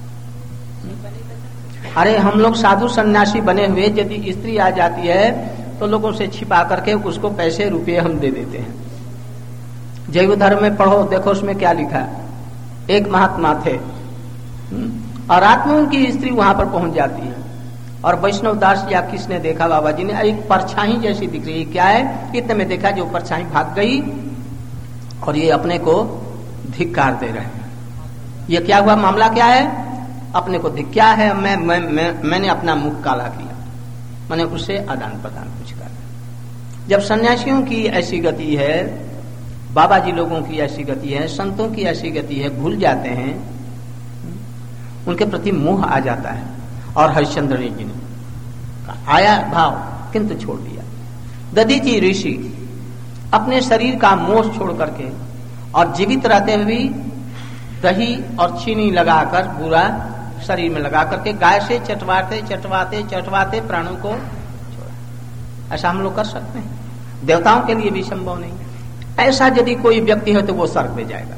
अरे हम लोग साधु सन्यासी बने हुए, यदि स्त्री आ जाती है तो लोगों से छिपा करके उसको पैसे रुपये हम दे देते हैं। जैव धर्म में पढ़ो, देखो उसमें क्या लिखा है। एक महात्मा थे और रात में उनकी स्त्री वहां पर पहुंच जाती है और वैष्णव दास या किसने देखा, बाबा जी ने, एक परछाई जैसी दिख रही है, क्या है? इतने में देखा जो परछाई भाग गई और ये अपने को धिक्कार दे रहे हैं। ये क्या हुआ, मामला क्या है? अपने को धिक क्या है? मैं, मैं, मैं मैंने अपना मुख काला किया, मैंने उससे आदान प्रदान कुछ कर। जब सन्यासियों की ऐसी गति है, बाबा जी लोगों की ऐसी गति है, संतों की ऐसी गति है, भूल जाते हैं, उनके प्रति मोह आ जाता है। और हरिश्चंद्र जी ने आया भाव किंतु छोड़ दिया। दधीचि ऋषि अपने शरीर का मोह छोड़ करके और जीवित रहते हुए दही और चीनी लगाकर पूरा शरीर में लगा करके गाय से चटवाते चटवाते चटवाते प्राणों को छोड़ा। ऐसा हम लोग कर सकते हैं? देवताओं के लिए भी संभव नहीं। ऐसा यदि कोई व्यक्ति है तो वो स्वर्ग में जाएगा।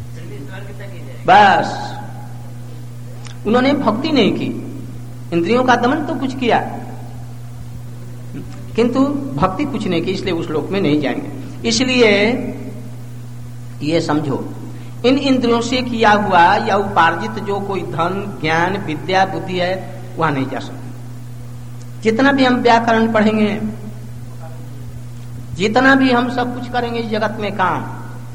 बस उन्होंने भक्ति नहीं की, इंद्रियों का दमन तो कुछ किया किंतु भक्ति कुछ नहीं की, इसलिए उस लोक में नहीं जाएंगे। इसलिए ये समझो, इन इंद्रियों से किया हुआ या उपार्जित जो कोई धन ज्ञान विद्या बुद्धि है वहां नहीं जा सकते। जितना भी हम व्याकरण पढ़ेंगे, जितना भी हम सब कुछ करेंगे इस जगत में काम,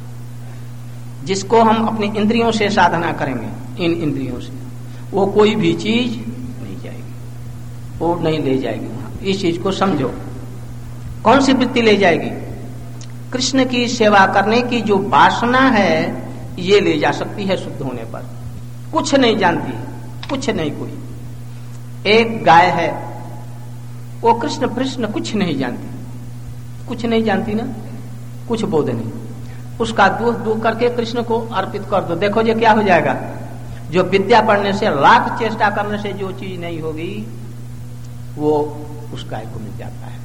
जिसको हम अपनी इंद्रियों से साधना करेंगे, इन इंद्रियों से, वो कोई भी चीज नहीं जाएगी, वो नहीं ले जाएगी वहां। इस चीज को समझो। कौन सी वृत्ति ले जाएगी? कृष्ण की सेवा करने की जो वासना है ये ले जा सकती है शुद्ध होने पर। कुछ नहीं जानती, कुछ नहीं कोई। एक गाय है, वो कृष्ण कृष्ण कुछ नहीं जानती, कुछ नहीं जानती ना, कुछ बोध नहीं। उसका दूध दूध करके कृष्ण को अर्पित कर दो, देखो ये क्या हो जाएगा। जो विद्या पढ़ने से, लाख चेष्टा करने से जो चीज नहीं होगी वो उस गाय को मिल जाता है।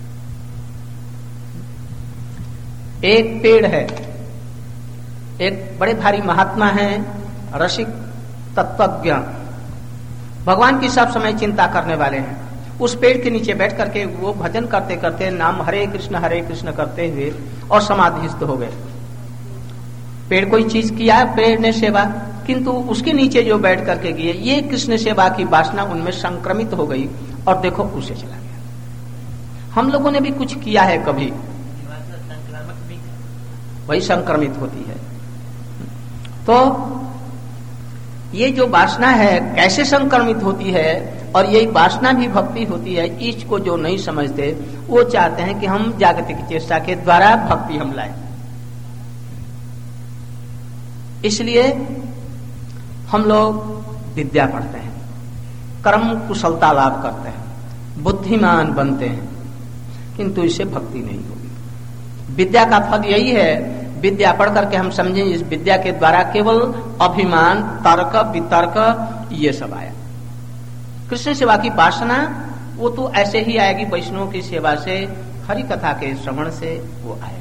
एक पेड़ है, एक बड़े भारी महात्मा हैं, रसिक तत्वज्ञ, भगवान की सब समय चिंता करने वाले हैं। उस पेड़ के नीचे बैठ करके वो भजन करते करते नाम हरे कृष्ण हरे कृष्ण करते हुए और समाधिस्थ हो गए। पेड़ कोई चीज किया, पेड़ ने सेवा, किंतु उसके नीचे जो बैठ करके गए, ये कृष्ण सेवा की वासना उनमें संक्रमित हो गई और देखो उसे चला गया। हम लोगों ने भी कुछ किया है कभी, वही संक्रमित होती है। तो ये जो वासना है कैसे संक्रमित होती है, और यही वासना भी भक्ति होती है। इसको जो नहीं समझते वो चाहते हैं कि हम जागतिक चेष्टा के द्वारा भक्ति हम लाएं। इसलिए हम लोग विद्या पढ़ते हैं, कर्म कुशलता लाभ करते हैं, बुद्धिमान बनते हैं, किंतु इससे भक्ति नहीं होगी। विद्या का फल यही है, विद्या पढ़ करके हम समझें इस विद्या के द्वारा केवल अभिमान, तर्क वितर्क ये सब आया। कृष्ण सेवा की वासना वो तो ऐसे ही आएगी, वैष्णव की सेवा से, हरि कथा के श्रवण से वो आएगी।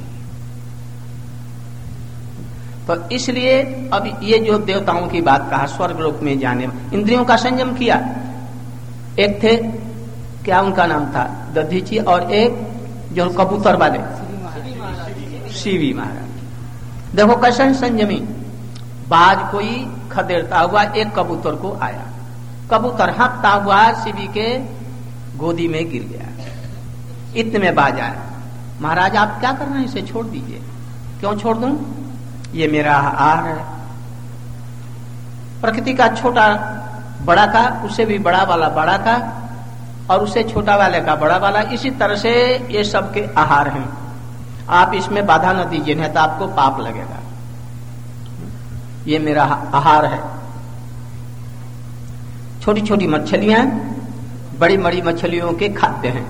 तो इसलिए अब ये जो देवताओं की बात कहा, स्वर्ग लोक में जाने, इंद्रियों का संयम किया। एक थे, क्या उनका नाम था, दधीचि, और एक जो कबूतर वाले सीवी महाराज। देखो कैसे संयमी। बाज कोई खदेड़ता हुआ एक कबूतर को आया, कबूतर हाँकता हुआ सीवी के गोदी में गिर गया। इतने में बाज आया, महाराज आप क्या कर रहे हैं, इसे छोड़ दीजिए। क्यों छोड़ दूं? ये मेरा आहार है। प्रकृति का छोटा बड़ा का, उससे भी बड़ा वाला बड़ा का, और उससे छोटा वाले का बड़ा वाला, इसी तरह से ये सबके आहार हैं। आप इसमें बाधा न दीजिए, नहीं तो आपको पाप लगेगा। ये मेरा आहार है। छोटी छोटी मछलियां बड़ी बड़ी मछलियों के खाद्य हैं।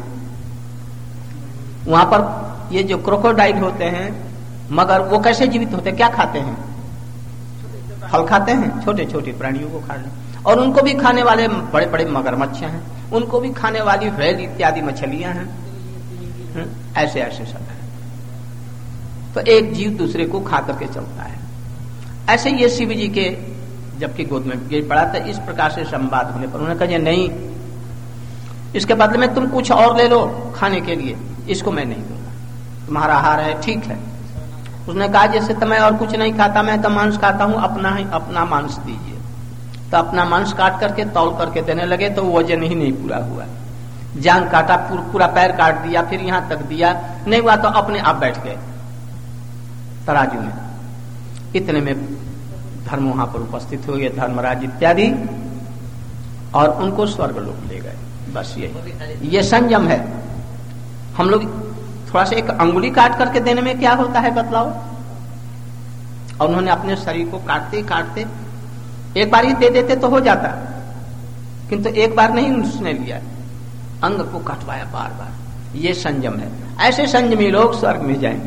वहां पर ये जो क्रोकोडाइल होते हैं, मगर वो कैसे जीवित होते हैं, क्या खाते हैं? फल खाते हैं, छोटे छोटे प्राणियों को खाने, और उनको भी खाने वाले बड़े बड़े मगरमच्छ हैं, उनको भी खाने वाली व्हेल इत्यादि मछलियां हैं। ऐसे ऐसे सब है। तो एक जीव दूसरे को खा करके चलता है। ऐसे ये शिव जी के जबकि गोद में गिर पड़ा था, इस प्रकार से संवाद होने पर उन्होंने कहा नहीं, इसके बदले में तुम कुछ और ले लो खाने के लिए, इसको मैं नहीं दूंगा, तुम्हारा आहार है ठीक है। उसने कहा जैसे तो मैं और कुछ नहीं खाता, मैं तो मांस खाता हूं, अपना ही अपना मांस दीजिए। तो अपना मांस काट करके तौल करके देने लगे तो वजन ही नहीं पूरा हुआ। जांग काटा, पूर, पूरा पैर काट दिया, फिर यहां तक दिया, नहीं हुआ तो अपने आप बैठ गए तराजू में। इतने में धर्म वहां पर उपस्थित हो गए, धर्मराज इत्यादि, और उनको स्वर्ग लोक ले गए। बस ये ये संयम है। हम लोग थोड़ा सा एक अंगुली काट करके देने में क्या होता है बतलाओ। और उन्होंने अपने शरीर को काटते काटते एक बार ही दे देते तो हो जाता, किंतु एक बार नहीं उसने लिया, अंग को कटवाया बार बार। ये संयम है। ऐसे संयमी लोग स्वर्ग में जाएंगे।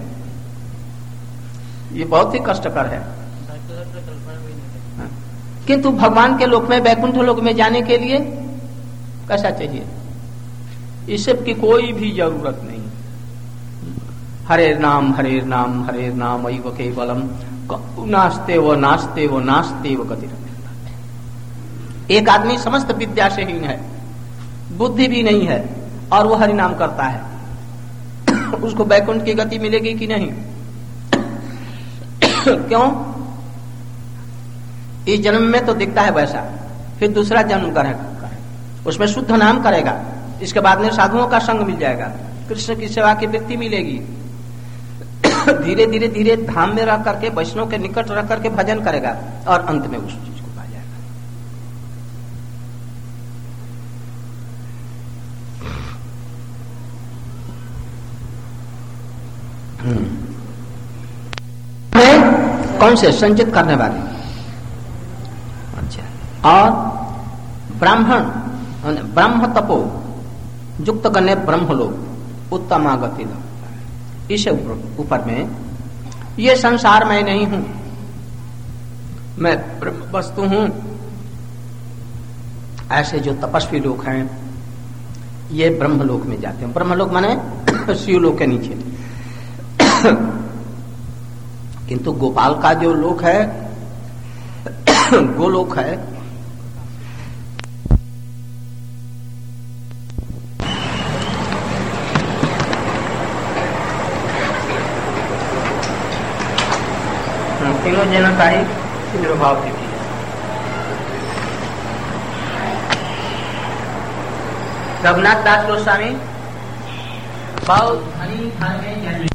ये बहुत ही कष्टकर है। किंतु भगवान के लोक में, वैकुंठ लोक में जाने के लिए कैसा चाहिए? इस सब की कोई भी जरूरत नहीं। हरे नाम हरे नाम हरे नाम वही केवलम नास्ते वो नास्ते वो नास्ते वो गति। एक आदमी समस्त विद्या से हीन है, बुद्धि भी नहीं है, और वो हरि नाम करता है, उसको वैकुंठ की गति मिलेगी कि नहीं? क्यों? इस जन्म में तो दिखता है वैसा, फिर दूसरा जन्म करेगा, उसमें शुद्ध नाम करेगा, इसके बाद में साधुओं का संग मिल जाएगा, कृष्ण की सेवा की वृत्ति मिलेगी, धीरे धीरे धीरे धाम में रह करके वैष्णव के निकट रह करके भजन करेगा, और अंत में उस चीज को पा जाएगा। कौन से? संचित करने वाले। अच्छा। और ब्राह्मण ब्रह्म तपो युक्त करने ब्रह्म लोग उत्तमा गति। इस ऊपर में ये संसार मैं नहीं हूं, मैं ब्रह्म वस्तु हूं। ऐसे जो तपस्वी लोग हैं ये ब्रह्मलोक में जाते हैं। ब्रह्मलोक माने शिवलोक के नीचे। किंतु गोपाल का जो लोक है, गोलोक है, तीनों जना का ही भाव देती है। रघुनाथ दास गोस्वामी बहुत धनी घर में जन्मे।